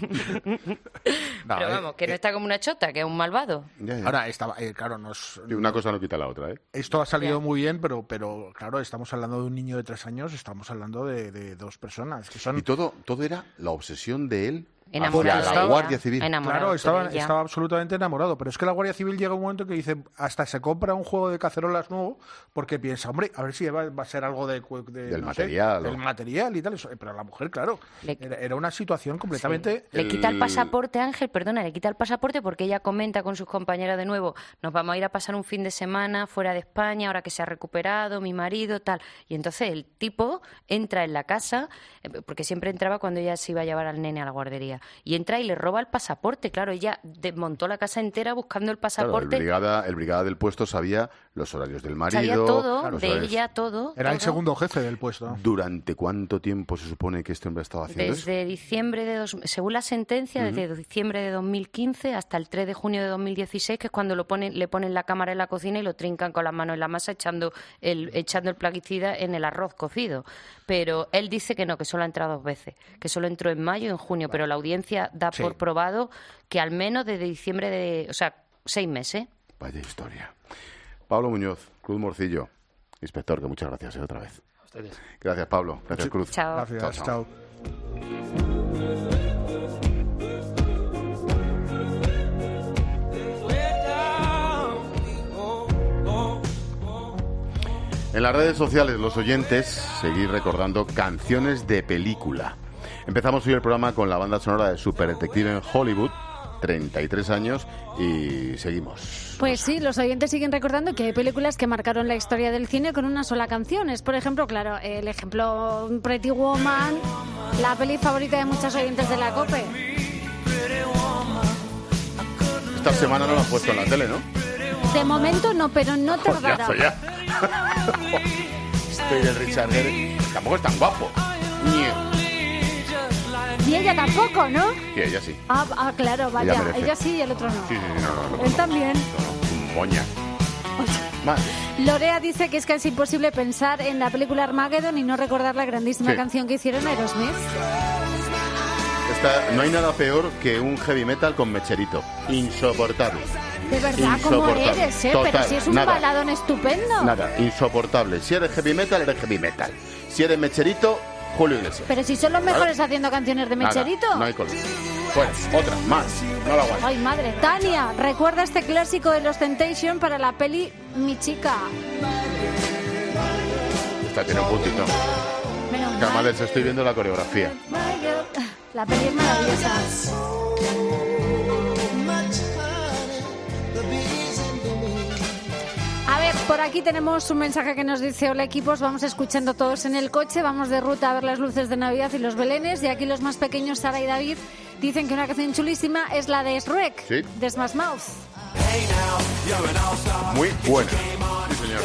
Speaker 9: No,
Speaker 8: pero
Speaker 9: eh,
Speaker 8: vamos, que
Speaker 9: eh,
Speaker 8: no está como una chota, que es un malvado.
Speaker 1: Ya, ya.
Speaker 9: Ahora, estaba, eh, claro, nos...
Speaker 1: Sí, una cosa no quita la otra, ¿eh?
Speaker 9: Esto ha salido
Speaker 8: Ya.
Speaker 9: muy bien, pero, pero claro, estamos hablando de un niño de tres años, estamos hablando de, de dos personas que son...
Speaker 1: Y todo, todo era la obsesión de él
Speaker 8: Enamorado
Speaker 1: hacia
Speaker 8: de
Speaker 1: la
Speaker 8: ella.
Speaker 1: Guardia Civil.
Speaker 8: Enamorado
Speaker 9: Claro,
Speaker 8: de
Speaker 9: estaba,
Speaker 8: ella.
Speaker 9: estaba absolutamente enamorado, pero es que la Guardia Civil llega un momento que dice, hasta se compra un juego de cacerolas nuevo, porque piensa, hombre, a ver si va, va a ser algo de, de
Speaker 1: Del
Speaker 9: no
Speaker 1: material,
Speaker 9: sé,
Speaker 1: o-
Speaker 9: del material y tal, eso, pero la mujer, claro,
Speaker 8: Le-
Speaker 9: era, era una situación completamente...
Speaker 8: Le quita el
Speaker 1: El-
Speaker 8: pasaporte, Ángel, perdona, le quita el pasaporte porque ella comenta con sus compañeras de nuevo, nos vamos a ir a pasar un fin de semana fuera de España, ahora que se ha recuperado, mi marido, tal. Y entonces el tipo entra en la casa, eh, porque siempre entraba cuando ella se iba a llevar al nene a la guardería, y entra y le roba el pasaporte. Claro, ella desmontó la casa entera buscando el
Speaker 1: Claro, el
Speaker 8: pasaporte.
Speaker 1: brigada, el brigada del puesto sabía los horarios del marido.
Speaker 8: Sabía todo,
Speaker 1: los
Speaker 8: de
Speaker 1: horarios-
Speaker 8: ella todo.
Speaker 9: Era el
Speaker 8: todo.
Speaker 9: segundo jefe del puesto.
Speaker 1: ¿Durante cuánto tiempo se supone que este hombre estaba haciendo eso?
Speaker 8: Desde diciembre de dos, según la sentencia, desde diciembre de dos mil quince hasta el tres de junio de dos mil dieciséis, que es cuando lo ponen, le ponen la cámara en la cocina y lo trincan con las manos en la masa echando el, echando el plaguicida en el arroz cocido. Pero él dice que no, que solo ha entrado dos veces, que solo entró en mayo y en junio, pero la audiencia da
Speaker 9: Sí.
Speaker 8: por probado que al menos desde diciembre de, o sea, seis meses.
Speaker 1: Vaya historia. Pablo Muñoz, Cruz Morcillo. Inspector, que muchas gracias, ¿eh? Otra vez.
Speaker 3: A ustedes.
Speaker 1: Gracias, Pablo. Gracias, Cruz.
Speaker 8: Chao.
Speaker 9: Gracias,
Speaker 1: Chao, chao.
Speaker 9: chao.
Speaker 1: En las redes sociales, los oyentes, seguir recordando canciones de película. Empezamos hoy el programa con la banda sonora de Super Detective en Hollywood, treinta y tres años, y seguimos.
Speaker 7: Pues sí, los oyentes siguen recordando que hay películas que marcaron la historia del cine con una sola canción. Es, por ejemplo, claro, el ejemplo Pretty Woman, la peli favorita de muchos oyentes de la COPE.
Speaker 1: Esta semana no la han puesto en la tele, ¿no?
Speaker 7: De momento no, pero no tardará.
Speaker 1: Coñazo, ya. Estoy del Richard Gere. Tampoco es tan guapo. Ni-
Speaker 7: Y ella tampoco, ¿no?
Speaker 1: Y ella sí.
Speaker 7: Ah, ah, claro, vaya.
Speaker 1: Ella merece.
Speaker 7: Ella sí y el otro no.
Speaker 1: Sí, sí, sí, no, no, no,
Speaker 7: Él
Speaker 1: no,
Speaker 7: también.
Speaker 1: no, no, moña. Madre.
Speaker 7: Lorea dice que es casi imposible pensar en la película Armageddon y no recordar la grandísima
Speaker 1: Sí.
Speaker 7: canción que hicieron Aerosmith.
Speaker 1: Esta- no hay nada peor que un heavy metal con mecherito. Insoportable.
Speaker 7: De verdad, ¿cómo
Speaker 1: Insoportable.
Speaker 7: eres, eh?
Speaker 1: Total,
Speaker 7: Pero si es un
Speaker 1: nada.
Speaker 7: baladón estupendo.
Speaker 1: Nada, insoportable. Si eres heavy metal, eres heavy metal. Si eres mecherito, Julio Iglesias.
Speaker 7: Pero si son los mejores haciendo canciones de
Speaker 1: Nada,
Speaker 7: mecherito.
Speaker 1: no hay color. Fuera, otra, más. No la aguanto.
Speaker 7: Ay, madre. Tania, recuerda este clásico de los Temptation para la peli Mi Chica.
Speaker 1: Esta tiene un puntito.
Speaker 7: Menos mal.
Speaker 1: Camales, estoy viendo la coreografía.
Speaker 7: La peli es maravillosa. por aquí tenemos un mensaje que nos dice: hola equipos, vamos escuchando todos en el coche, vamos de ruta a ver las luces de Navidad y los belenes, y aquí los más pequeños, Sara y David, dicen que una canción chulísima es la de Shrek,
Speaker 1: ¿Sí?
Speaker 7: de Smash Mouth.
Speaker 1: Muy buena. Sí, señor.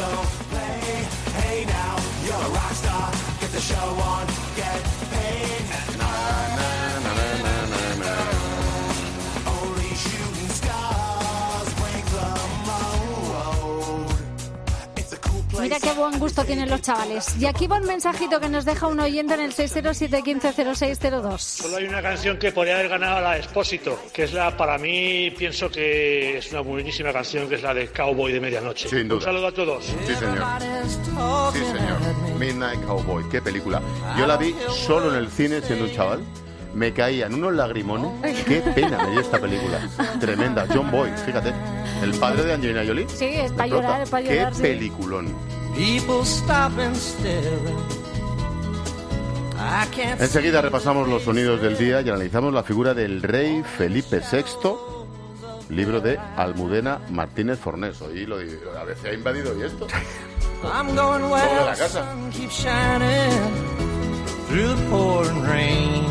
Speaker 7: Mira qué buen gusto tienen los chavales. Y aquí va un mensajito que nos deja un oyente en el seis cero siete uno cinco cero seis cero dos.
Speaker 10: Solo hay una canción que podría haber ganado a la Expósito, que es la, para mí, pienso que es una buenísima canción, que es la de Cowboy de Medianoche.
Speaker 1: Sin duda.
Speaker 10: Un saludo a todos.
Speaker 1: Sí, señor. Sí, señor. Midnight Cowboy, qué película. Yo la vi solo en el cine siendo un chaval. Me caían unos lagrimones. Qué pena me dio esta película. Tremenda. John Boyd, fíjate. El padre de Angelina Jolie.
Speaker 7: Sí, es para llorar, es para
Speaker 1: Qué
Speaker 7: llorar. Sí.
Speaker 1: peliculón. Enseguida repasamos los sonidos del día y analizamos la figura del rey Felipe sexto, libro de Almudena Martínez Fornés. Hoy lo digo, a veces ha invadido y esto.
Speaker 11: I'm going
Speaker 1: Sobre
Speaker 11: where
Speaker 1: la
Speaker 11: the
Speaker 1: casa.
Speaker 11: sun keeps shining through the pouring rain.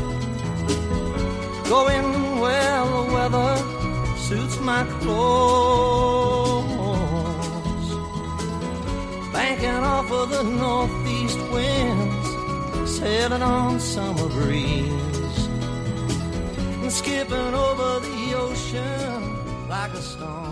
Speaker 11: Going where the weather suits my clothes. Banking off of the northeast winds, sailing on summer breeze, and skipping over the ocean like a stone.